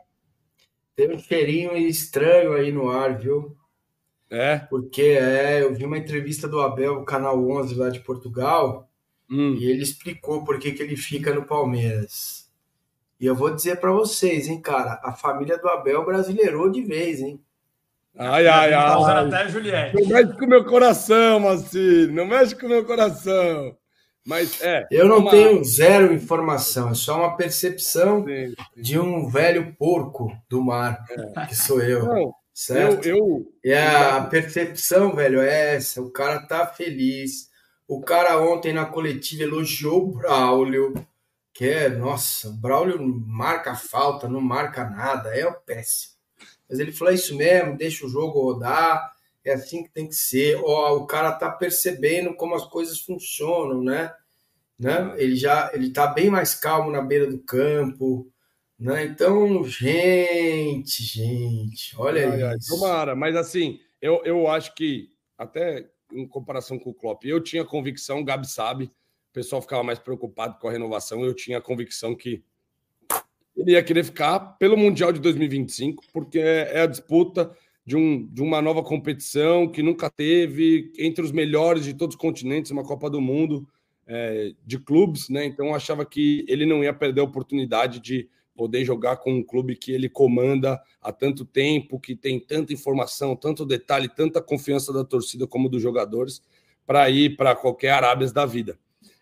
tem um cheirinho estranho aí no ar, viu? É? Porque é, eu vi uma entrevista do Abel, Canal onze, lá de Portugal, hum. e ele explicou por que, que ele fica no Palmeiras. E eu vou dizer para vocês, hein, cara, a família do Abel brasileirou de vez, hein? Ai, ai, ai. Tá usando até a Juliette. Não mexe com o meu coração, Marcelo, não mexe com o meu coração. Mas é. Eu não uma... tenho zero informação, é só uma percepção sim, sim. de um velho porco do mar, é. que sou eu. Não, certo? Eu, eu... E a percepção, velho, é essa. O cara tá feliz. O cara ontem na coletiva elogiou o Braulio, que é, nossa, o Braulio marca falta, não marca nada, é o péssimo. Mas ele falou isso mesmo, deixa o jogo rodar. É assim que tem que ser. Ó, o cara tá percebendo como as coisas funcionam, né? né? Ele já ele tá bem mais calmo na beira do campo, né? Então, gente, gente, olha ai, ai, isso. Tomara, mas assim, eu, eu acho que, até em comparação com o Klopp, eu tinha convicção, o Gabi sabe, o pessoal ficava mais preocupado com a renovação, eu tinha a convicção que ele ia querer ficar pelo Mundial de dois mil e vinte e cinco, porque é a disputa De, um, de uma nova competição que nunca teve, entre os melhores de todos os continentes, uma Copa do Mundo é, de clubes, né? Então eu achava que ele não ia perder a oportunidade de poder jogar com um clube que ele comanda há tanto tempo, que tem tanta informação, tanto detalhe, tanta confiança da torcida como dos jogadores, para ir para qualquer Arábias da vida.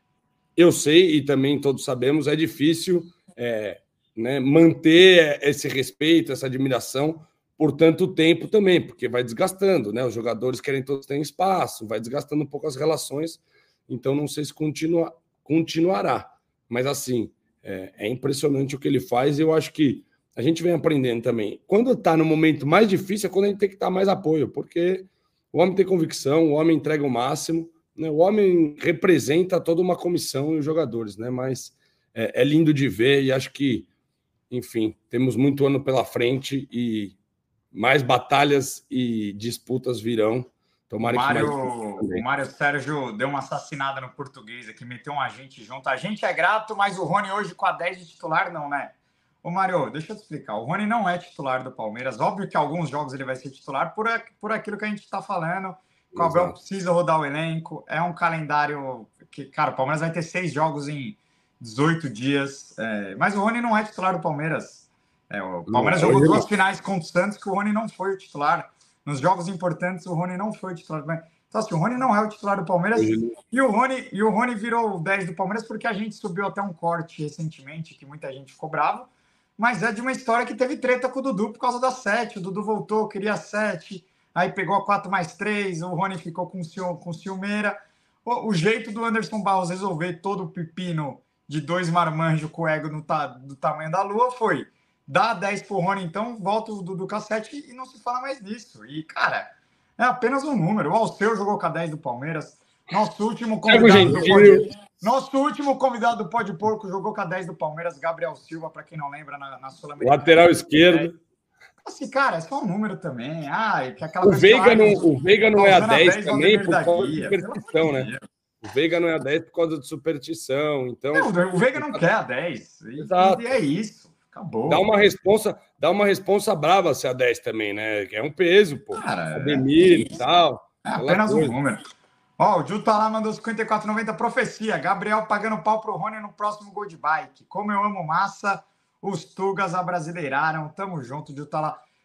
Eu sei, e também todos sabemos, é difícil é, né, manter esse respeito, essa admiração por tanto tempo também, porque vai desgastando, né? Os jogadores querem todos ter espaço, vai desgastando um pouco as relações, então não sei se continua, continuará. Mas assim, é, é impressionante o que ele faz e eu acho que a gente vem aprendendo também. Quando está no momento mais difícil é quando a gente tem que dar mais apoio, porque o homem tem convicção, o homem entrega o máximo, né? O homem representa toda uma comissão e os jogadores, né? Mas é, é lindo de ver e acho que, enfim, temos muito ano pela frente e mais batalhas e disputas virão. Tomara o Mário, que mais... o Mário Sérgio deu uma assassinada no português aqui, meteu um agente junto. A gente é grato, mas o Rony hoje com a dez de titular não, né? Ô Mário, deixa eu te explicar. O Rony não é titular do Palmeiras. Óbvio que alguns jogos ele vai ser titular por, por aquilo que a gente está falando. O Abel precisa rodar o elenco. É um calendário que, cara, o Palmeiras vai ter seis jogos em dezoito dias. É... Mas o Rony não é titular do Palmeiras. É, o Palmeiras não, jogou duas não. finais contra o Santos que o Rony não foi o titular. Nos jogos importantes, o Rony não foi o titular. Então, assim, o Rony não é o titular do Palmeiras. E o Rony, e o Rony virou o dez do Palmeiras porque a gente subiu até um corte recentemente, que muita gente ficou bravo. Mas é de uma história que teve treta com o Dudu por causa da sete. O Dudu voltou, queria sete. Aí pegou a quatro mais três. O Rony ficou com, ciu, com ciumeira. O, o jeito do Anderson Barros resolver todo o pepino de dois marmanjos com o ego no ta, do tamanho da lua foi... Dá dez pro Rony, então volta o Dudu com a sete e não se fala mais nisso. E, cara, é apenas um número. O Alceu jogou com a dez do Palmeiras. Nosso último convidado do Pode... Nosso último convidado do Pode Porco jogou com a dez do Palmeiras, Gabriel Silva, para quem não lembra, na, na Sul-Americana. Lateral esquerdo. Assim, cara, é só um número também. Ah, que aquela o, Veiga não, o Veiga não é a dez, dez também por causa de superstição, né? O Veiga não é a dez por causa de superstição. Então... Não, o Veiga não quer a dez. Exato. E é isso. Acabou. Dá uma responsa, dá uma responsa brava se a dez também, né? É um peso, pô. Cara, Ademir e é... tal. É apenas coisa. um número. Ó, o Ju tá lá, mandou cinquenta e quatro reais e noventa. Profecia. Gabriel pagando pau pro Rony no próximo gol de bike. Como eu amo massa, os Tugas abrasileiraram. Tamo junto, o Ju tá lá.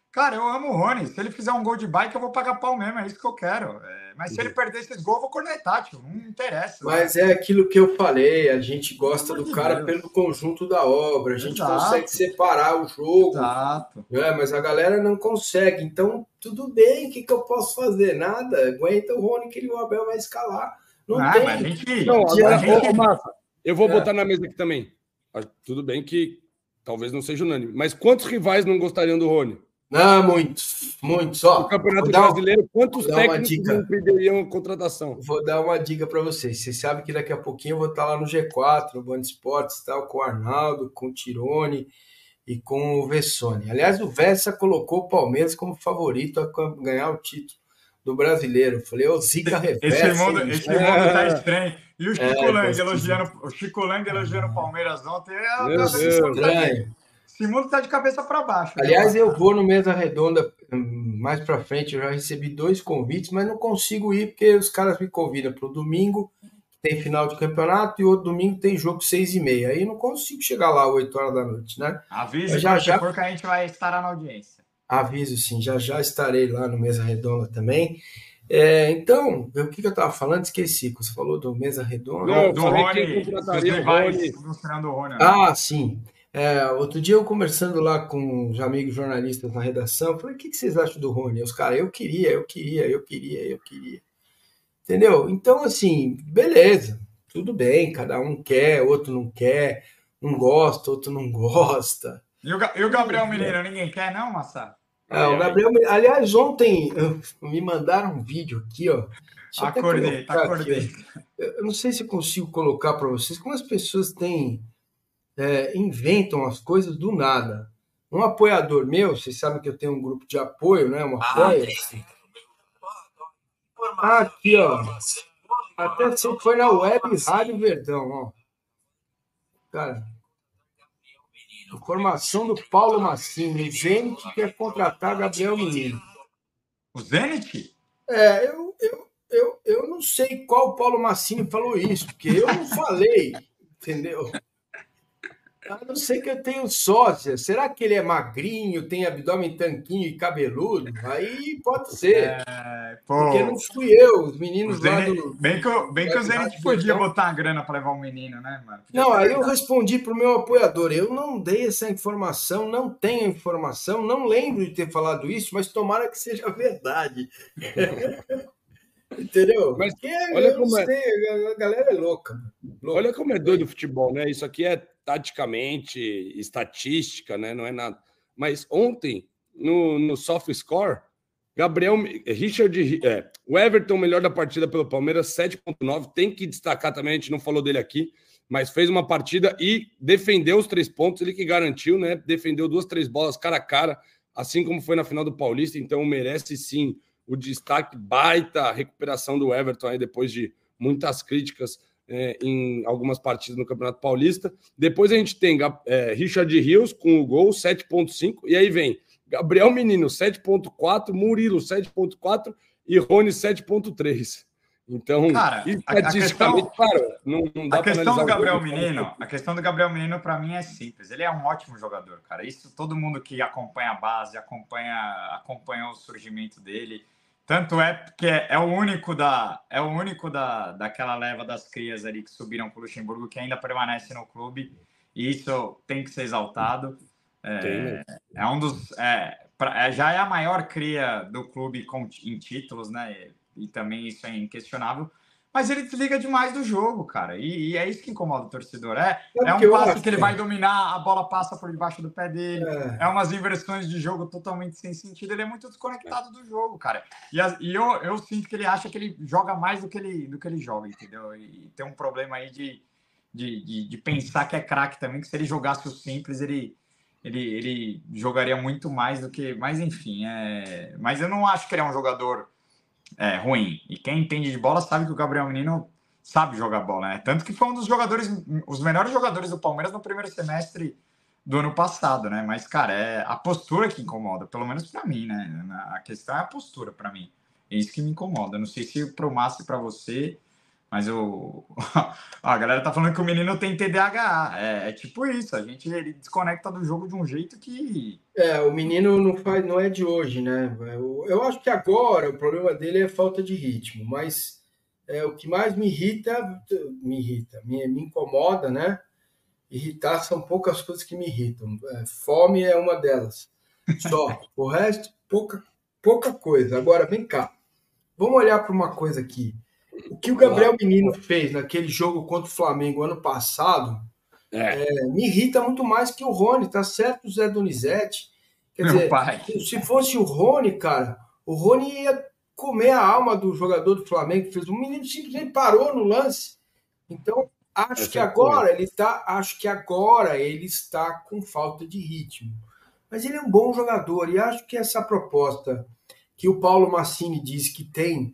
Cara, eu amo o Rony. Se ele fizer um gol de bike, eu vou pagar pau mesmo. É isso que eu quero. É, mas se ele perder esses gols, eu vou cornetar, tio. Não interessa. Mas é aquilo que eu falei, a gente gosta do de cara Deus. pelo conjunto da obra, a gente Exato. consegue separar o jogo, Exato. Né? Mas a galera não consegue. Então, tudo bem, o que, que eu posso fazer? Nada, aguenta o Rony que ele, o Abel vai escalar. Não Ah, tem. mas a gente... Não, agora, a gente... ô, Massa, eu vou É. botar na mesa aqui também. Ah, tudo bem que talvez não seja unânime, mas quantos rivais não gostariam do Rony? Não, muitos, muitos. Ó, No Campeonato vou dar uma- Brasileiro, quantos vou dar uma técnicos dica. não perderiam a contratação? Vou dar uma dica para vocês. Vocês sabem que daqui a pouquinho eu vou estar lá no G quatro, no Band Esportes, tal, com o Arnaldo, com o Tirone e com o Vessone. Aliás, o Vessa colocou o Palmeiras como favorito a ganhar o título do Brasileiro. Eu falei, ô, zica reversa. Esse mundo, hein, esse bicho? mundo tá estranho. E o Chico É, Lang gostoso. elogiando, o Chico Lang elogiando o Palmeiras ontem. É, Meu esse Deus. mundo tá de- Estranho. esse mundo tá de cabeça para baixo. viu, Aliás, eu Marcelo? vou no Mesa Redonda hum, mais para frente. Eu já recebi dois convites, mas não consigo ir porque os caras me convidam para o domingo, que tem final de campeonato, e outro domingo tem jogo seis e meia. Aí eu não consigo chegar lá às oito horas da noite, né? Avise Mas já, quando já- for que a gente vai estar na audiência. Aviso sim, já já estarei lá no Mesa Redonda também. É, então, o que, que eu estava falando? Esqueci. Você falou do Mesa Redonda. Não, eu Do falei Rony, quem dos contrataria o rivais Rony. mostrando o Rony. né? Ah, sim. É, outro dia eu conversando lá com os amigos jornalistas na redação, falei, o que, que vocês acham do Rony? Os caras, eu queria, eu queria, eu queria, eu queria. Entendeu? Então, assim, beleza, tudo bem, cada um quer, outro não quer, um gosta, outro não gosta. E o, Ga- e o Gabriel Menino, ninguém quer, não, Massa? Ah, o Gabriel, aliás, ontem eu- me mandaram um vídeo aqui, ó. Deixa eu até Acordei, colocar acordei. aqui, ó. Eu não sei se eu consigo colocar para vocês como as pessoas têm, é, inventam as coisas do nada. Um apoiador meu, vocês sabem que eu tenho um grupo de apoio, né? Um apoio. Ah, aqui, ó. Até você foi na Web Rádio Verdão, ó. Cara, informação do Paulo Massini. O Zenit quer contratar Gabriel Menino. O Zenit? É, eu, eu, eu, eu não sei qual Paulo Massini falou isso, porque eu não falei, entendeu? A não ser que eu tenho sócia. Será que ele é magrinho, tem abdômen tanquinho e cabeludo? Aí pode ser. É, Porque pô, não fui eu, os o meninos lá Zenit, do. bem que, o- bem que o Web Zenit Rádio podia Verdão. botar uma grana para levar o menino, né, mano? Podia Não, ser aí eu verdade. respondi para o meu apoiador. Eu não dei essa informação, não tenho informação, não lembro de ter falado isso, mas tomara que seja verdade. Entendeu? Mas Porque olha eu não como é- sei, a galera é louca. louca. Olha como é doido o futebol, né? Isso aqui é taticamente, estatística, né? Não é nada. Mas ontem, no, no soft score, Gabriel, Richard, é, o Everton, melhor da partida pelo Palmeiras, sete ponto nove. Tem que destacar também, a gente não falou dele aqui, mas fez uma partida e defendeu os três pontos, ele que garantiu, né? Defendeu duas, três bolas cara a cara, assim como foi na final do Paulista, então merece sim o destaque, baita recuperação do Everton aí depois de muitas críticas é, em algumas partidas no Campeonato Paulista. Depois a gente tem é, Richard Rios com o gol, sete ponto cinco, e aí vem Gabriel Menino, sete ponto quatro, Murilo, sete ponto quatro e Rony, sete ponto três. Então, Cara, a- a estatisticamente, questão- claro, não, não dá A para questão analisar do o Gabriel jogo. Menino, a questão do Gabriel Menino para mim é simples. Ele é um ótimo jogador, cara. Isso todo mundo que acompanha a base, acompanha, acompanhou o surgimento dele. Tanto é porque é o único da, é o único da, daquela leva das crias ali que subiram para o Luxemburgo que ainda permanece no clube. E isso tem que ser exaltado. É, Tem, né? é um dos, é, pra- é, já é a maior cria do clube com, em títulos, né? E, e também isso é inquestionável. Mas ele desliga demais do jogo, cara. E, e é isso que incomoda o torcedor. É, Sabe é o um que eu passe acho, que ele cara? vai dominar, a bola passa por debaixo do pé dele. É. É umas inversões de jogo totalmente sem sentido. Ele é muito desconectado do jogo, cara. E, as- e eu, eu sinto que ele acha que ele joga mais do que ele, do que ele joga, entendeu? E tem um problema aí de, de, de, de pensar que é craque também, que se ele jogasse o simples, ele, ele, ele jogaria muito mais do que... Mas, enfim, é... Mas eu não acho que ele é um jogador é, ruim. E quem entende de bola sabe que o Gabriel Menino sabe jogar bola, né? Tanto que foi um dos jogadores, os melhores jogadores do Palmeiras no primeiro semestre do ano passado, né? Mas, cara, é a postura que incomoda, pelo menos pra mim, né? A questão é a postura pra mim. É isso que me incomoda. Não sei se pro Márcio e pra você, Mas o... a galera tá falando que o menino tem T D A H. É, é tipo isso, a gente ele desconecta do jogo de um jeito que... É, o menino não, faz, não é de hoje, né? Eu, eu acho que agora o problema dele é falta de ritmo, mas é, o que mais me irrita, me irrita, me, me incomoda, né? Irritar são poucas coisas que me irritam. É, fome é uma delas. Só. O resto, pouca, pouca coisa. Agora, vem cá. Vamos olhar para uma coisa aqui. O que o Gabriel Menino fez naquele jogo contra o Flamengo ano passado É. é, me irrita muito mais que o Rony. Tá certo o Zé Donizete. Quer Meu dizer, pai. se fosse o Rony, cara, o Rony ia comer a alma do jogador do Flamengo que fez. O menino simplesmente parou no lance. Então, acho Essa que é agora ele está, acho que agora ele está com falta de ritmo. Mas ele é um bom jogador e acho que essa proposta que o Paulo Massini diz que tem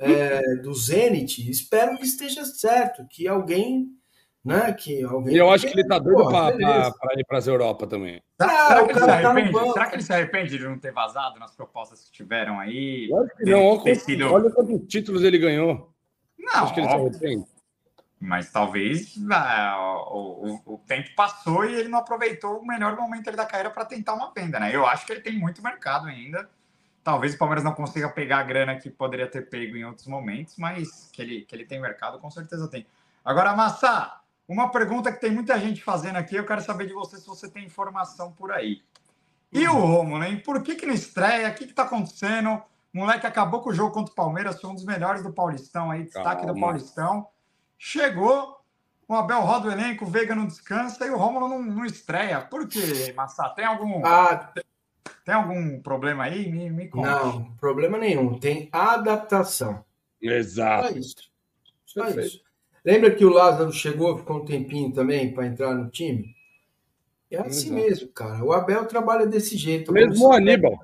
é, do Zenit, espero que esteja certo, que alguém, né, que alguém... E eu acho porque, que ele tá doido porra, para beleza. ir para as Europa também. Será, Ah, será o que ele se cara tá no arrepende? banco. Será que ele se arrepende de não ter vazado nas propostas que tiveram aí? Lógico que De não. ter Olha, sido... olha quantos títulos ele ganhou. Você Não, acha que ele se óbvio. arrepende? Mas talvez ah, o, o, o tempo passou e ele não aproveitou o melhor momento da carreira para tentar uma venda, né? Eu acho que ele tem muito mercado ainda. Talvez o Palmeiras não consiga pegar a grana que poderia ter pego em outros momentos, mas que ele, que ele tem mercado, com certeza tem. Agora, Massa, uma pergunta que tem muita gente fazendo aqui, eu quero saber de você se você tem informação por aí. E o Rômulo, hein? Por que que não estreia? O que que tá acontecendo? O moleque acabou com o jogo contra o Palmeiras, foi um dos melhores do Paulistão aí, destaque Calma. do Paulistão. Chegou, o Abel roda o elenco, o Veiga não descansa e o Rômulo não, não estreia. Por quê, Massa? Tem algum, Ah, tem algum problema aí? Me, me conte. não, problema nenhum. Tem adaptação. Só Exato. isso. Só Perfeito. isso. Lembra que o Lázaro chegou, ficou um tempinho também para entrar no time? É assim Exato. mesmo, cara. O Abel trabalha desse jeito. A Mesmo comissão o Aníbal.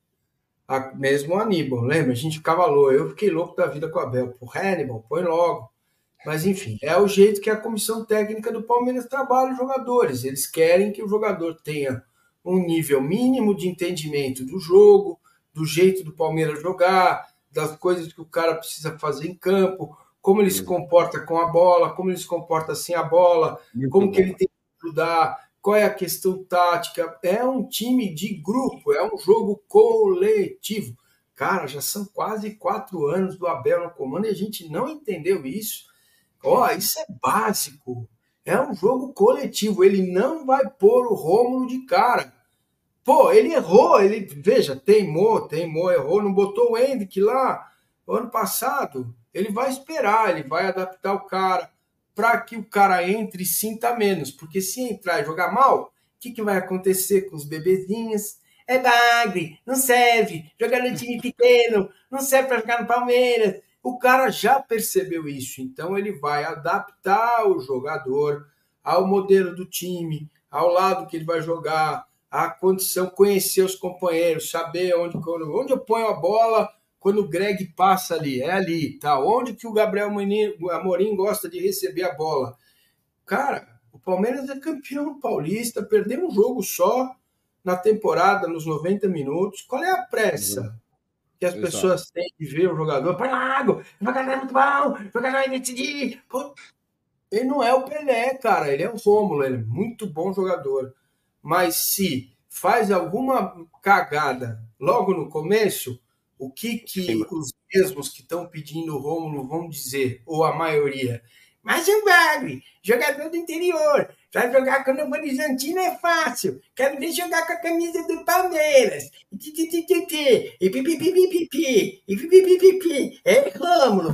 A, mesmo o Aníbal, lembra? A gente ficava louco. Eu fiquei louco da vida com o Abel. O Hannibal, põe logo. Mas, enfim, é o jeito que a comissão técnica do Palmeiras trabalha os jogadores. Eles querem que o jogador tenha um nível mínimo de entendimento do jogo, do jeito do Palmeiras jogar, das coisas que o cara precisa fazer em campo, como ele se comporta com a bola, como ele se comporta sem a bola, Muito como bom. que ele tem que ajudar, qual é a questão tática. É um time de grupo, é um jogo coletivo. Cara, já são quase quatro anos do Abel no comando e a gente não entendeu isso. Ó, isso é básico. É um jogo coletivo. Ele não vai pôr o Rômulo de cara. Pô, ele errou. Ele, veja, teimou, teimou, errou. Não botou o Henrique lá no ano passado. Ele vai esperar, ele vai adaptar o cara para que o cara entre e sinta menos. Porque se entrar e jogar mal, o que, que vai acontecer com os bebezinhos? É bagre, não serve. Jogar no time pequeno, não serve para jogar no Palmeiras. O cara já percebeu isso, então ele vai adaptar o jogador ao modelo do time, ao lado que ele vai jogar, à condição, conhecer os companheiros, saber onde, onde eu ponho a bola quando o Greg passa ali, é ali, tá? Onde que o Gabriel Amorim gosta de receber a bola. Cara, o Palmeiras é campeão paulista, perdeu um jogo só na temporada, nos noventa minutos. Qual é a pressa? Uhum. Que as Exato. pessoas têm que ver o jogador. Pago, o jogador é muito bom, o jogador vai decidir. Pô, ele não é o Pelé, cara. Ele é o Rômulo, ele é muito bom jogador. Mas se faz alguma cagada logo no começo, o que, que Sim. os mesmos que estão pedindo o Rômulo vão dizer? Ou a maioria? Mas o Bagre, jogador do interior, vai jogar com o Novo Horizontino é fácil. Quero ver jogar com a camisa do Palmeiras. E pipipipipi, e pipipipipi, e pipipipipi. É Rômulo.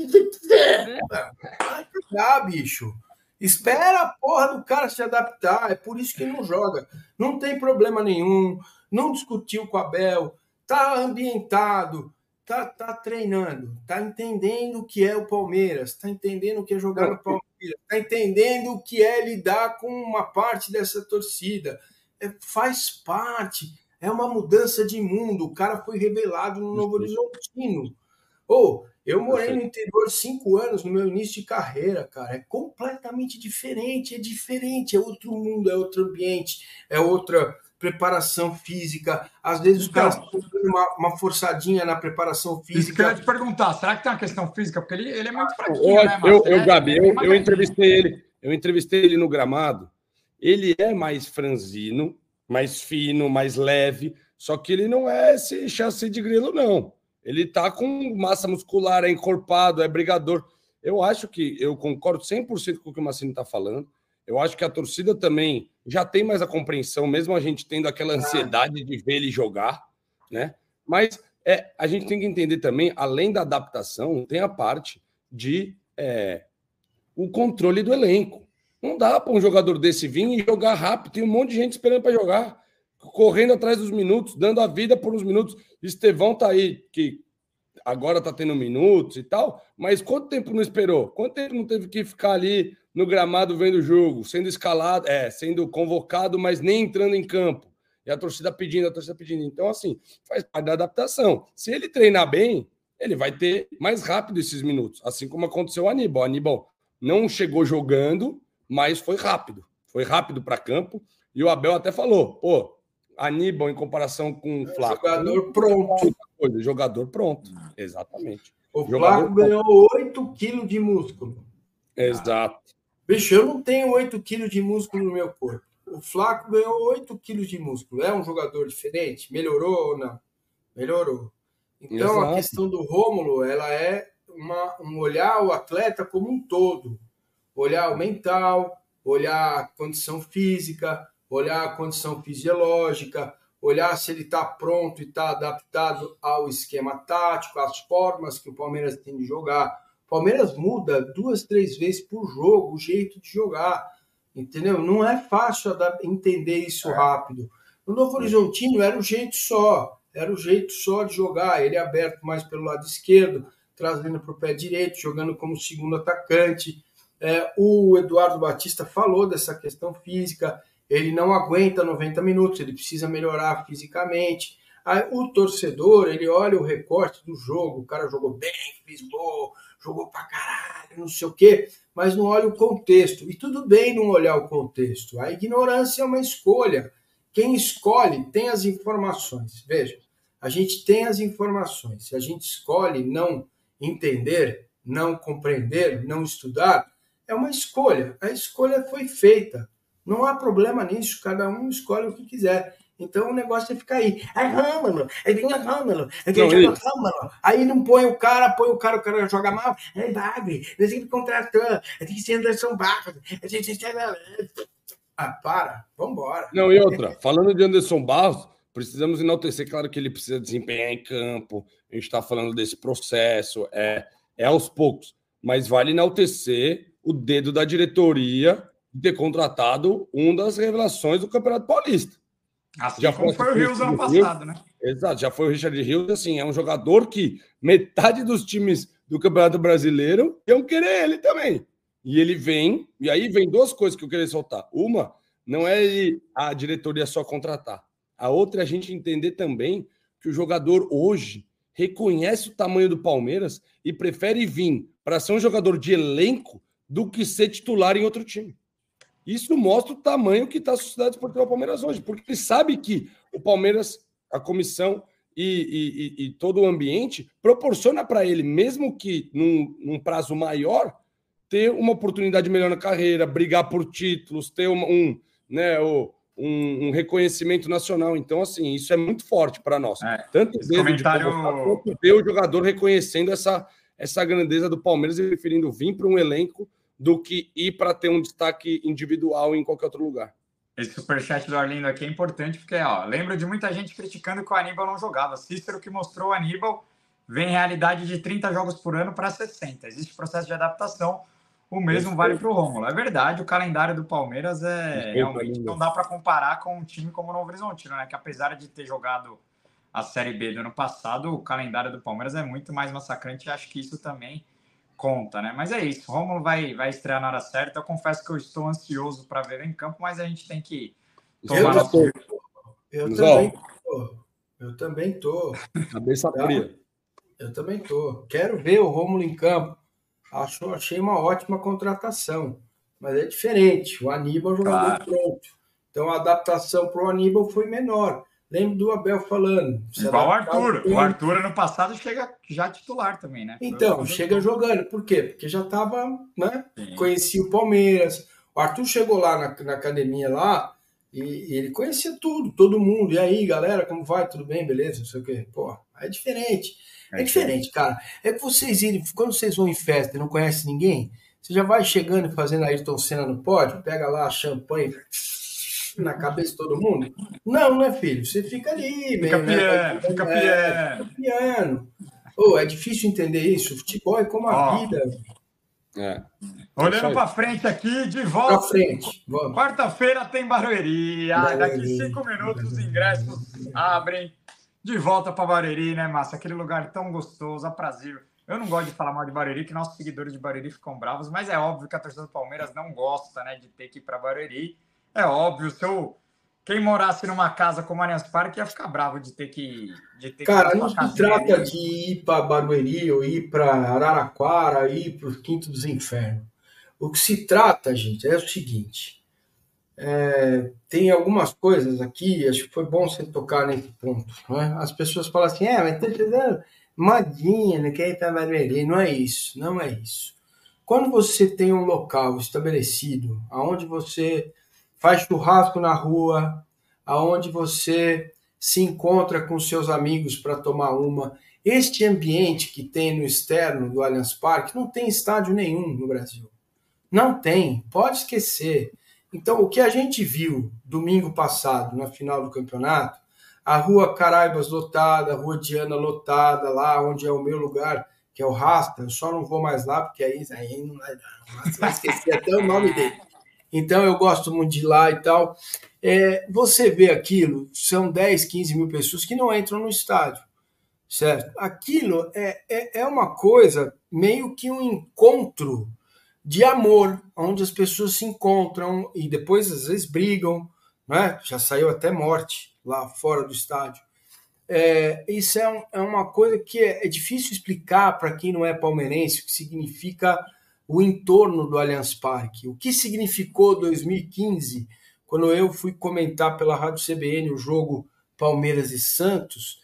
Vai jogar, bicho. Espera a porra do cara se adaptar. É por isso que não joga. Não tem problema nenhum. Não discutiu com a Abel. Tá ambientado. Tá, tá treinando, tá entendendo o que é o Palmeiras, tá entendendo o que é jogar no Palmeiras, tá entendendo o que é lidar com uma parte dessa torcida. É, faz parte, é uma mudança de mundo. O cara foi revelado no Novo Horizontino. Ou, oh, eu morei no interior cinco anos no meu início de carreira, cara. É completamente diferente, é diferente, é outro mundo, é outro ambiente, é outra preparação física. Às vezes então, os caras estão dando uma, uma forçadinha na preparação física. Isso que eu ia te perguntar, será que tem uma questão física? Porque ele, ele é muito fraquinho, eu, né, eu, Márcio? eu, É, Gabi, é eu, eu magrinho. entrevistei ele, eu entrevistei ele no gramado. Ele é mais franzino, mais fino, mais leve, só que ele não é esse chassi de grilo, não. Ele tá com massa muscular, é encorpado, é brigador. Eu acho que, eu concordo cem por cento com o que o Massini está falando. Eu acho que a torcida também já tem mais a compreensão, mesmo a gente tendo aquela ansiedade de ver ele jogar, né? Mas é, a gente tem que entender também, além da adaptação, tem a parte de é, o controle do elenco. Não dá para um jogador desse vir e jogar rápido. Tem um monte de gente esperando para jogar, correndo atrás dos minutos, dando a vida por uns minutos. Estevão tá aí, que agora tá tendo minutos e tal, mas quanto tempo não esperou? Quanto tempo não teve que ficar ali no gramado vendo o jogo, sendo escalado, é, sendo convocado, mas nem entrando em campo? E a torcida pedindo, a torcida pedindo. Então, assim, faz parte da adaptação. Se ele treinar bem, ele vai ter mais rápido esses minutos, assim como aconteceu o Aníbal. O Aníbal não chegou jogando, mas foi rápido. Foi rápido para campo. E o Abel até falou, pô, Aníbal em comparação com o Flaco. Jogador pronto. Coisa, jogador pronto. Exatamente. O jogador Flaco ganhou oito quilos de músculo. Exato. Bicho, eu não tenho oito quilos de músculo no meu corpo. O Flaco ganhou oito quilos de músculo. É um jogador diferente? Melhorou ou não? Melhorou. Então, Exato. A questão do Rômulo, ela é uma, um olhar o atleta como um todo. Olhar o mental, olhar a condição física, olhar a condição fisiológica, olhar se ele está pronto e está adaptado ao esquema tático, às formas que o Palmeiras tem de jogar. O Palmeiras muda duas, três vezes por jogo o jeito de jogar, entendeu? Não é fácil entender isso rápido. No Novo Horizontino era o jeito só, era o jeito só de jogar, ele aberto mais pelo lado esquerdo, trazendo para o pé direito, jogando como segundo atacante. É, o Eduardo Batista falou dessa questão física, ele não aguenta noventa minutos, ele precisa melhorar fisicamente. Aí, o torcedor, ele olha o recorte do jogo, o cara jogou bem, fez gol, jogou pra caralho, não sei o quê, mas não olha o contexto. E tudo bem não olhar o contexto. A ignorância é uma escolha. Quem escolhe tem as informações. Veja, a gente tem as informações. Se a gente escolhe não entender, não compreender, não estudar, é uma escolha. A escolha foi feita. Não há problema nisso, cada um escolhe o que quiser. Então o negócio é ficar aí. É Rômulo, é vinha Rômulo, é vinha Rômulo. Aí não põe o cara, põe o cara, o cara joga mal. É Bagre, nós temos que contratar, tem que ser Anderson Barros. Ah, para, vambora. Não, e outra, falando de Anderson Barros, precisamos enaltecer, claro que ele precisa desempenhar em campo, a gente está falando desse processo, é, é aos poucos, mas vale enaltecer o dedo da diretoria de ter contratado uma das revelações do Campeonato Paulista. Assim já como foi o Rios ano passado, né? Exato, já foi o Richard Rios, assim, é um jogador que metade dos times do Campeonato Brasileiro iam querer ele também. E ele vem, e aí vem duas coisas que eu queria soltar. Uma, não é ele, a diretoria só contratar. A outra é a gente entender também que o jogador hoje reconhece o tamanho do Palmeiras e prefere vir para ser um jogador de elenco do que ser titular em outro time. Isso mostra o tamanho que está a Sociedade Esportiva Palmeiras hoje, porque ele sabe que o Palmeiras, a comissão e, e, e todo o ambiente proporciona para ele, mesmo que num, num prazo maior, ter uma oportunidade melhor na carreira, brigar por títulos, ter um, um, né, um, um reconhecimento nacional. Então, assim, isso é muito forte para nós. É, Tanto desde comentário... de quanto ver o jogador reconhecendo essa, essa grandeza do Palmeiras e preferindo vir para um elenco do que ir para ter um destaque individual em qualquer outro lugar. Esse superchat do Arlindo aqui é importante, porque ó, lembro de muita gente criticando que o Aníbal não jogava. Cícero, que mostrou o Aníbal, vem em realidade de trinta jogos por ano para sessenta. Existe processo de adaptação, o mesmo vale para o Rômulo. É verdade, o calendário do Palmeiras é realmente não dá para comparar com um time como o Novo Horizontino, né? Que apesar de ter jogado a Série B do ano passado, o calendário do Palmeiras é muito mais massacrante e acho que isso também conta, né? Mas é isso, o Rômulo vai, vai estrear na hora certa. Eu confesso que eu estou ansioso para ver em campo, mas a gente tem que tomar eu, tô, eu também tô. Eu também tô. Cabeça fria. Eu também tô. Quero ver o Rômulo em campo. Acho, achei uma ótima contratação, mas é diferente. O Aníbal é um jogador claro. pronto. Então a adaptação para o Aníbal foi menor. Lembro do Abel falando. Igual o Arthur. O Arthur, ano passado, chega já titular também, né? Então, chega jogando. Por quê? Porque já estava, né? Sim. Conhecia o Palmeiras. O Arthur chegou lá na, na academia lá e, e ele conhecia tudo, todo mundo. E aí, galera, como vai? Tudo bem? Beleza? Não sei o quê. Pô, é diferente. É, é diferente, cara. É que vocês irem, quando vocês vão em festa e não conhecem ninguém, você já vai chegando e fazendo a Ayrton Senna no pódio, pega lá a champanhe na cabeça de todo mundo? Não, né, filho? Você fica ali, fica meio, piano, né? fica é, piano. Fica piano. Oh, é difícil entender isso. O futebol é como a oh. vida. É. Olhando para frente aqui, de volta. Para frente. Vamos. Quarta-feira tem Barueri. Ah, daqui cinco minutos os ingressos abrem. De volta para Barueri, né, Márcio? Aquele lugar tão gostoso, aprazível. Eu não gosto de falar mal de Barueri, que nossos seguidores de Barueri ficam bravos, mas é óbvio que a torcida do Palmeiras não gosta, né, de ter que ir para Barueri. É óbvio, se eu... quem morasse numa casa como Allianz Parque ia ficar bravo de ter que... De ter Cara, que não se trata ali. De ir para Barueri ou ir para Araraquara, ir para o Quinto dos Infernos. O que se trata, gente, é o seguinte. É, tem algumas coisas aqui, acho que foi bom você tocar nesse ponto. Né? As pessoas falam assim, é, mas tá chegando modinha, não quer ir para Barueri. Não é isso, não é isso. Quando você tem um local estabelecido, onde você faz churrasco na rua, aonde você se encontra com seus amigos para tomar uma. Este ambiente que tem no externo do Allianz Parque não tem estádio nenhum no Brasil. Não tem, pode esquecer. Então, o que a gente viu domingo passado, na final do campeonato, a Rua Caraibas lotada, a Rua Diana lotada, lá onde é o meu lugar, que é o Rasta, eu só não vou mais lá, porque aí, aí não vai dar. Você vai esquecer até o nome dele. Então, eu gosto muito de ir lá e tal. É, você vê aquilo, são dez, quinze mil pessoas que não entram no estádio, certo? Aquilo é, é, é uma coisa, meio que um encontro de amor, onde as pessoas se encontram e depois, às vezes, brigam, né? Já saiu até morte lá fora do estádio. É, isso é, um, é uma coisa que é, é difícil explicar para quem não é palmeirense, o que significa o entorno do Allianz Parque. O que significou dois mil e quinze, quando eu fui comentar pela Rádio C B N o jogo Palmeiras e Santos,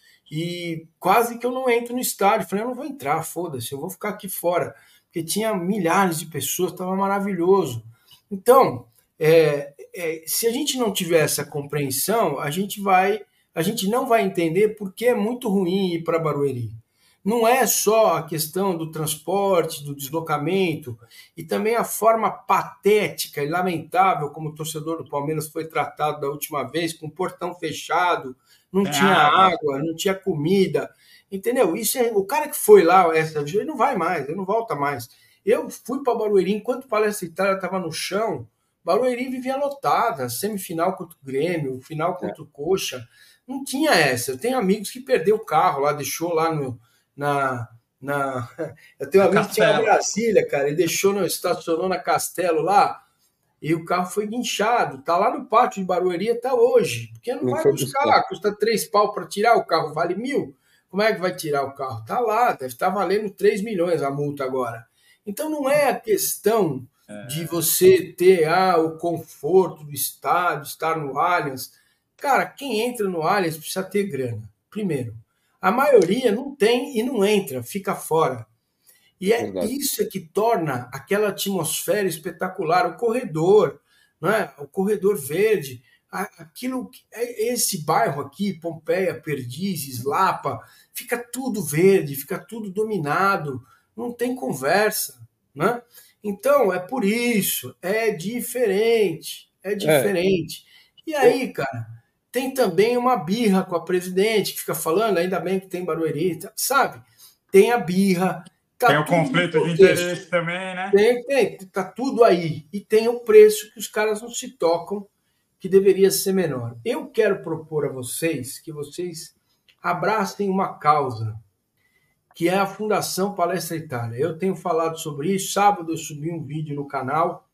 e quase que eu não entro no estádio. Falei, eu não vou entrar, foda-se, eu vou ficar aqui fora. Porque tinha milhares de pessoas, estava maravilhoso. Então, é, é, se a gente não tiver essa compreensão, a gente, vai, a gente não vai entender por que é muito ruim ir para Barueri. Não é só a questão do transporte, do deslocamento, e também a forma patética e lamentável como o torcedor do Palmeiras foi tratado da última vez, com o portão fechado, não é tinha água. água, não tinha comida, entendeu? Isso é, o cara que foi lá, essa, ele não vai mais, ele não volta mais. Eu fui para Barueri, enquanto o Palestra Itália estava no chão, Barueri vivia lotada, semifinal contra o Grêmio, final contra o Coxa, não tinha essa. Eu tenho amigos que perdeu o carro lá, deixou lá no... Na, na... Eu tenho um amigo que tinha em Brasília, cara, ele deixou, no, estacionou na Castelo lá, e o carro foi guinchado, tá lá no pátio de Barueri até hoje, porque não, não vai buscar, buscar, custa três pau para tirar o carro, vale mil, como é que vai tirar o carro? Tá lá, deve estar valendo três milhões a multa agora. Então não é a questão é. de você ter ah, o conforto do estádio, estar no Allianz. Cara, quem entra no Allianz precisa ter grana, primeiro. A maioria não tem e não entra, fica fora. E é Verdade. Isso que torna aquela atmosfera espetacular, o corredor, não é? O corredor verde, aquilo, esse bairro aqui, Pompeia, Perdizes, Lapa, fica tudo verde, fica tudo dominado, não tem conversa, né? Então, é por isso, é diferente, é diferente. É. E aí, cara... Tem também uma birra com a presidente, que fica falando, ainda bem que tem Barueri, sabe? Tem a birra. Tá tem o conflito de interesse também, né? Tem, tem, tá tudo aí. E tem o preço que os caras não se tocam, que deveria ser menor. Eu quero propor a vocês que vocês abracem uma causa, que é a Fundação Palestra Itália. Eu tenho falado sobre isso, sábado eu subi um vídeo no canal,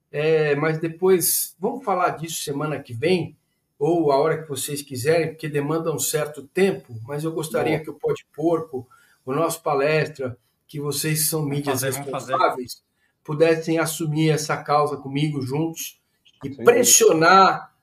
é, mas depois, vamos falar disso semana que vem, ou a hora que vocês quiserem, porque demanda um certo tempo, mas eu gostaria Bom. que o Pode Porco, o nosso palestra, que vocês são mídias fazer, responsáveis, pudessem assumir essa causa comigo juntos e Sim. pressionar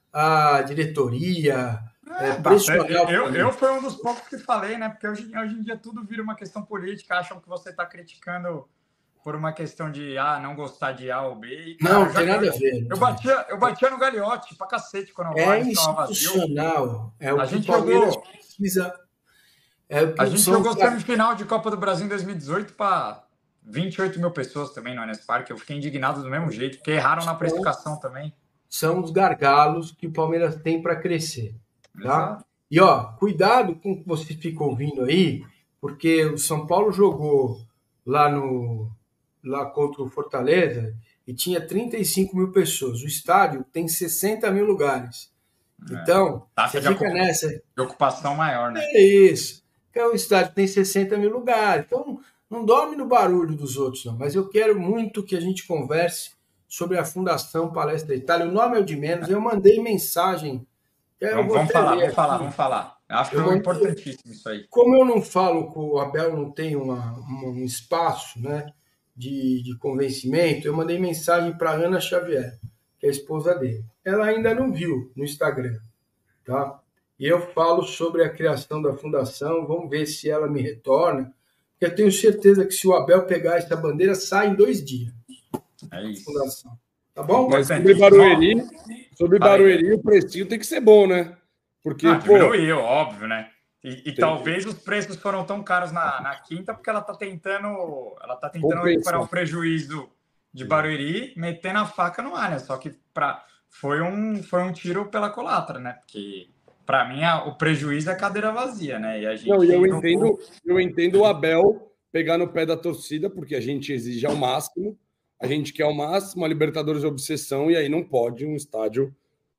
a diretoria, é, é, pressionar eu, o eu, Palmeiras. eu fui um dos poucos que falei, né? Porque hoje, hoje em dia tudo vira uma questão política, acham que você está criticando por uma questão de ah, não gostar de A ou B. E, cara, Não, eu não já, tem nada eu, a ver. eu, batia, eu batia no Gagliotti pra cacete quando o É Allianz estava vazio. institucional. É o A que gente o Palmeiras jogou, precisa. É o a que gente são jogou os... semifinal de Copa do Brasil em dois mil e dezoito para vinte e oito mil pessoas também no Allianz Parque. Eu fiquei indignado do mesmo jeito, porque erraram na precificação também. São os gargalos que o Palmeiras tem para crescer. Tá? Exato. E ó, cuidado com o que você fica ouvindo aí, porque o São Paulo jogou lá no lá contra o Fortaleza e tinha trinta e cinco mil pessoas. O estádio tem sessenta mil lugares. Então, é. você fica nessa. De ocupação maior, né? É isso. Então, o estádio tem sessenta mil lugares. Então, não dorme no barulho dos outros, não. Mas eu quero muito que a gente converse sobre a Fundação Palestra Itália. O nome é o de menos. Eu mandei mensagem. Vamos, vamos falar, vamos falar, vamos falar. Acho que é importantíssimo isso aí. Como eu não falo que o Abel não tem uma, um espaço, né, de, de convencimento, eu mandei mensagem para Ana Xavier, que é a esposa dele. Ela ainda não viu no Instagram, tá? E eu falo sobre a criação da fundação, vamos ver se ela me retorna, porque eu tenho certeza que se o Abel pegar essa bandeira, sai em dois dias. É isso. Fundação. Tá bom? Mas sobre Barueri, sobre Barueri, o precinho tem que ser bom, né? Porque, ah, pô... diminuiu, óbvio, né? E, e talvez os preços foram tão caros na, na quinta porque ela tá tentando, ela tá tentando recuperar o prejuízo de Barueri, metendo a faca no ar, né? Só que pra, foi, um, foi um tiro pela culatra, né? Porque, para mim, a, o prejuízo é a cadeira vazia, né? E a gente não, eu entendo, eu entendo o Abel pegar no pé da torcida, porque a gente exige ao máximo, a gente quer ao máximo, a Libertadores é obsessão, e aí não pode um estádio...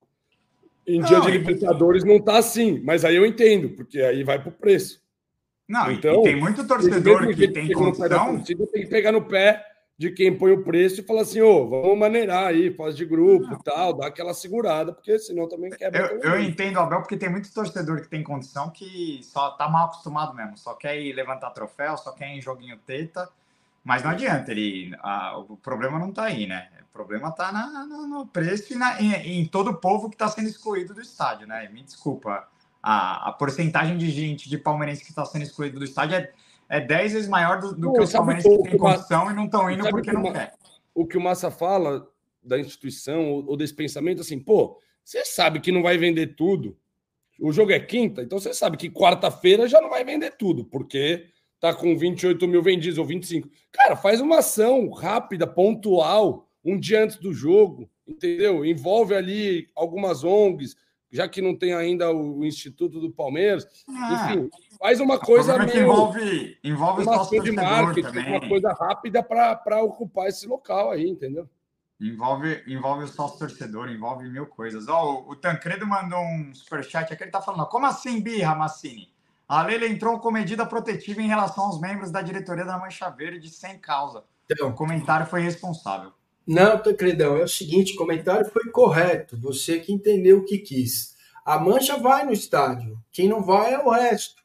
Em dia não, de Libertadores não tá assim, mas aí eu entendo, porque aí vai pro preço. Não, então, e tem muito torcedor que tem condição... Torcida, tem que pegar no pé de quem põe o preço e falar assim, ô, oh, vamos maneirar aí, faz de grupo e tal, dá aquela segurada, porque senão também quebra. Eu, eu entendo, Abel, porque tem muito torcedor que tem condição que só tá mal acostumado mesmo, só quer ir levantar troféu, só quer ir em joguinho teta, mas não adianta, ele, a, o problema não tá aí, né? O problema tá na, no, no preço e na, em, em todo o povo que está sendo excluído do estádio, né? Me desculpa, a, a porcentagem de gente, de palmeirense que está sendo excluído do estádio é, é dez vezes maior do, do Pô, que os palmeirenses que têm condição Massa, e não estão indo porque não quer. O que o Massa fala da instituição ou, ou desse pensamento, assim, pô, você sabe que não vai vender tudo. O jogo é quinta, então você sabe que quarta-feira já não vai vender tudo, porque... tá com vinte e oito mil vendidos ou vinte e cinco. Cara, faz uma ação rápida, pontual, um dia antes do jogo, entendeu? Envolve ali algumas O N Gs, já que não tem ainda o Instituto do Palmeiras. Ah, enfim, faz uma coisa meio... Que envolve, envolve uma ação de marketing, também. Uma coisa rápida para ocupar esse local aí, entendeu? Envolve, envolve o sócio-torcedor, envolve mil coisas. Ó, o, o Tancredo mandou um superchat aqui, ele tá falando, como assim, birra, Massini? A Leila entrou com medida protetiva em relação aos membros da diretoria da Mancha Verde sem causa. Então, o comentário foi responsável. Não, Tancredão, é o seguinte, o comentário foi correto. Você que entendeu o que quis. A Mancha vai no estádio. Quem não vai é o resto.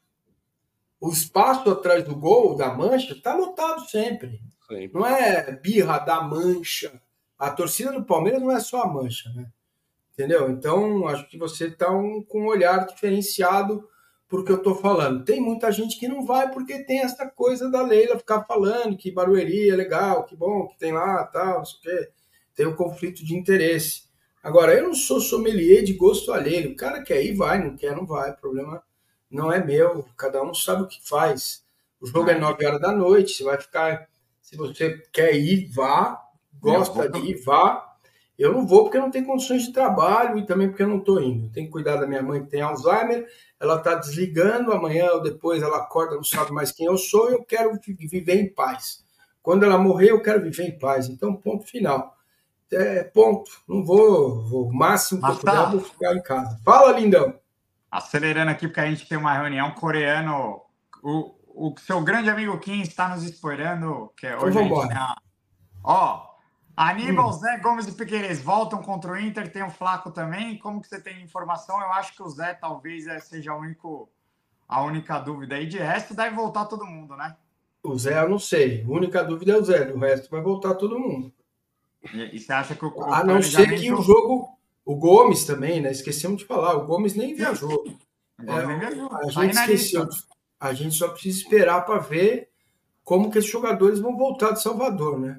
O espaço atrás do gol da Mancha está lotado sempre. Sim. Não é birra da Mancha. A torcida do Palmeiras não é só a Mancha, né? Entendeu? Então, acho que você está um, com um olhar diferenciado porque eu estou falando. Tem muita gente que não vai porque tem essa coisa da Leila ficar falando que Barueri é legal, que bom, que tem lá, tal, não sei o quê. Tem um conflito de interesse. Agora, eu não sou sommelier de gosto alheio. O cara quer ir, vai, não quer, não vai. O problema não é meu. Cada um sabe o que faz. O jogo é nove horas da noite. Você vai ficar... Se você quer ir, vá. Gosta de ir, vá. Eu não vou porque eu não tenho condições de trabalho e também porque eu não estou indo. Eu tenho que cuidar da minha mãe que tem Alzheimer, ela está desligando, amanhã ou depois ela acorda, não sabe mais quem eu sou, e eu quero viver em paz. Quando ela morrer, eu quero viver em paz. Então, ponto final. É, ponto. Não vou, vou o máximo que eu puder, vou ficar em casa. Fala, lindão. Acelerando aqui, porque a gente tem uma reunião coreano. O, o seu grande amigo Kim está nos spoilando, que é hoje então, a gente tem a... Ó... Aníbal, hum. Zé Gomes e Piquerez voltam contra o Inter, tem o Flaco também. Como que você tem informação? Eu acho que o Zé talvez seja a, único, a única dúvida aí. De resto, deve voltar todo mundo, né? O Zé eu não sei. A única dúvida é o Zé. O resto vai voltar todo mundo. E, e você acha que o, o A não ser que o jogo, O Gomes também, né? Esquecemos de falar, o Gomes nem viajou. Agora nem viajou. A Tá gente aí na esqueceu. lista. A gente só precisa esperar para ver como que esses jogadores vão voltar de Salvador, né?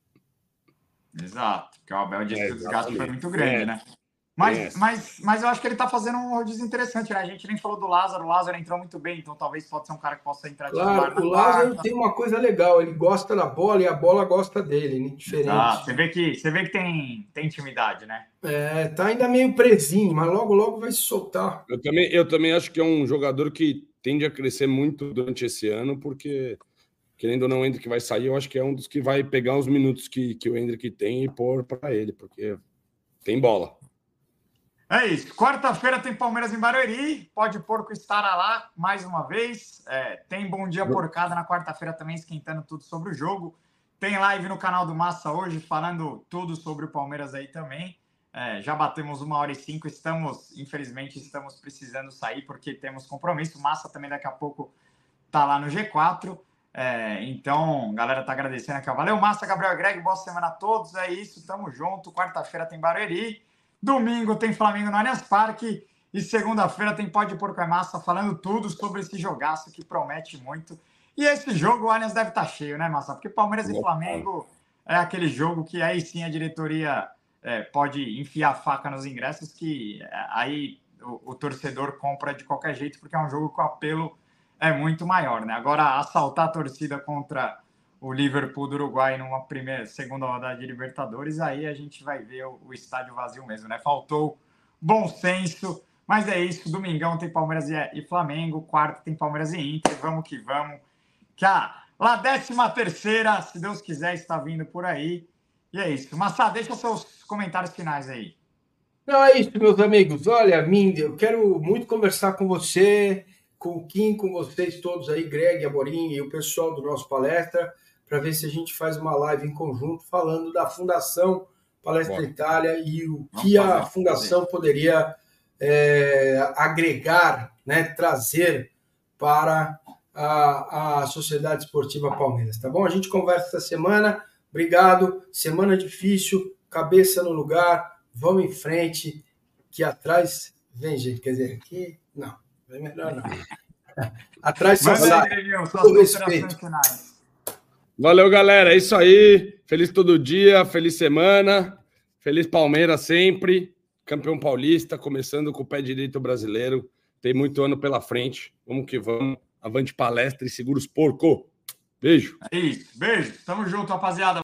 Exato, porque o Abel disse É, que o desgaste foi muito grande, é. né? Mas, É. mas, mas eu acho que ele tá fazendo um rodízio interessante, né? A gente nem falou do Lázaro, o Lázaro entrou muito bem, então talvez pode ser um cara que possa entrar titular Claro, na o Lázaro quarta. tem uma coisa legal, ele gosta da bola e a bola gosta dele, né? Diferente. Ah, você vê que, você vê que tem, tem intimidade, né? É, tá ainda meio presinho, mas logo, logo vai se soltar. Eu também, eu também acho que é um jogador que tende a crescer muito durante esse ano, porque, querendo ou não, o Endrick vai sair, eu acho que é um dos que vai pegar os minutos que, que o Endrick tem e pôr para ele, porque tem bola. É isso. Quarta-feira tem Palmeiras em Barueri. Pode Porco estará lá mais uma vez. É, tem Bom Dia Porcada na quarta-feira também, esquentando tudo sobre o jogo. Tem live no canal do Massa hoje, falando tudo sobre o Palmeiras aí também. É, já batemos uma hora e cinco. Estamos, infelizmente, estamos precisando sair porque temos compromisso. Massa também daqui a pouco tá lá no G quatro. É, então, galera, tá agradecendo aqui. Valeu, Massa, Gabriel e Greg. Boa semana a todos. É isso, tamo junto. Quarta-feira tem Barueri. Domingo tem Flamengo no Allianz Parque e segunda-feira tem Pode Porco é Massa falando tudo sobre esse jogaço que promete muito. E esse jogo o Allianz deve estar cheio, né, Massa? Porque Palmeiras e Flamengo é aquele jogo que aí sim a diretoria é, pode enfiar a faca nos ingressos, que aí o, o torcedor compra de qualquer jeito, porque é um jogo que o apelo é muito maior, né? Agora, assaltar a torcida contra o Liverpool do Uruguai numa primeira, segunda rodada de Libertadores, aí a gente vai ver o, o estádio vazio mesmo, né? Faltou bom senso, mas é isso. Domingão tem Palmeiras e, e Flamengo, quarto tem Palmeiras e Inter, vamos que vamos. Que a lá décima terceira, se Deus quiser, está vindo por aí. E é isso. Massa, deixa seus comentários finais aí. Não, é isso, meus amigos. Olha, Mindy, eu quero muito conversar com você, com o Kim, com vocês todos aí, Greg, Amorim e o pessoal do nosso palestra, para ver se a gente faz uma live em conjunto falando da Fundação Palestra Boa. Itália e o que fazer, a Fundação fazer. poderia é, agregar, né, trazer para a, a Sociedade Esportiva Palmeiras, tá bom? A gente conversa essa semana. Obrigado. Semana difícil, cabeça no lugar, vamos em frente, que atrás vem gente. Quer dizer, aqui não, é melhor não. Atrás só sai. Respeito. Valeu, galera. É isso aí. Feliz todo dia, feliz semana. Feliz Palmeiras sempre. Campeão paulista, começando com o pé direito brasileiro. Tem muito ano pela frente. Vamos que vamos. Avante palestra e segura os porco. Beijo. É isso. Beijo. Tamo junto, rapaziada.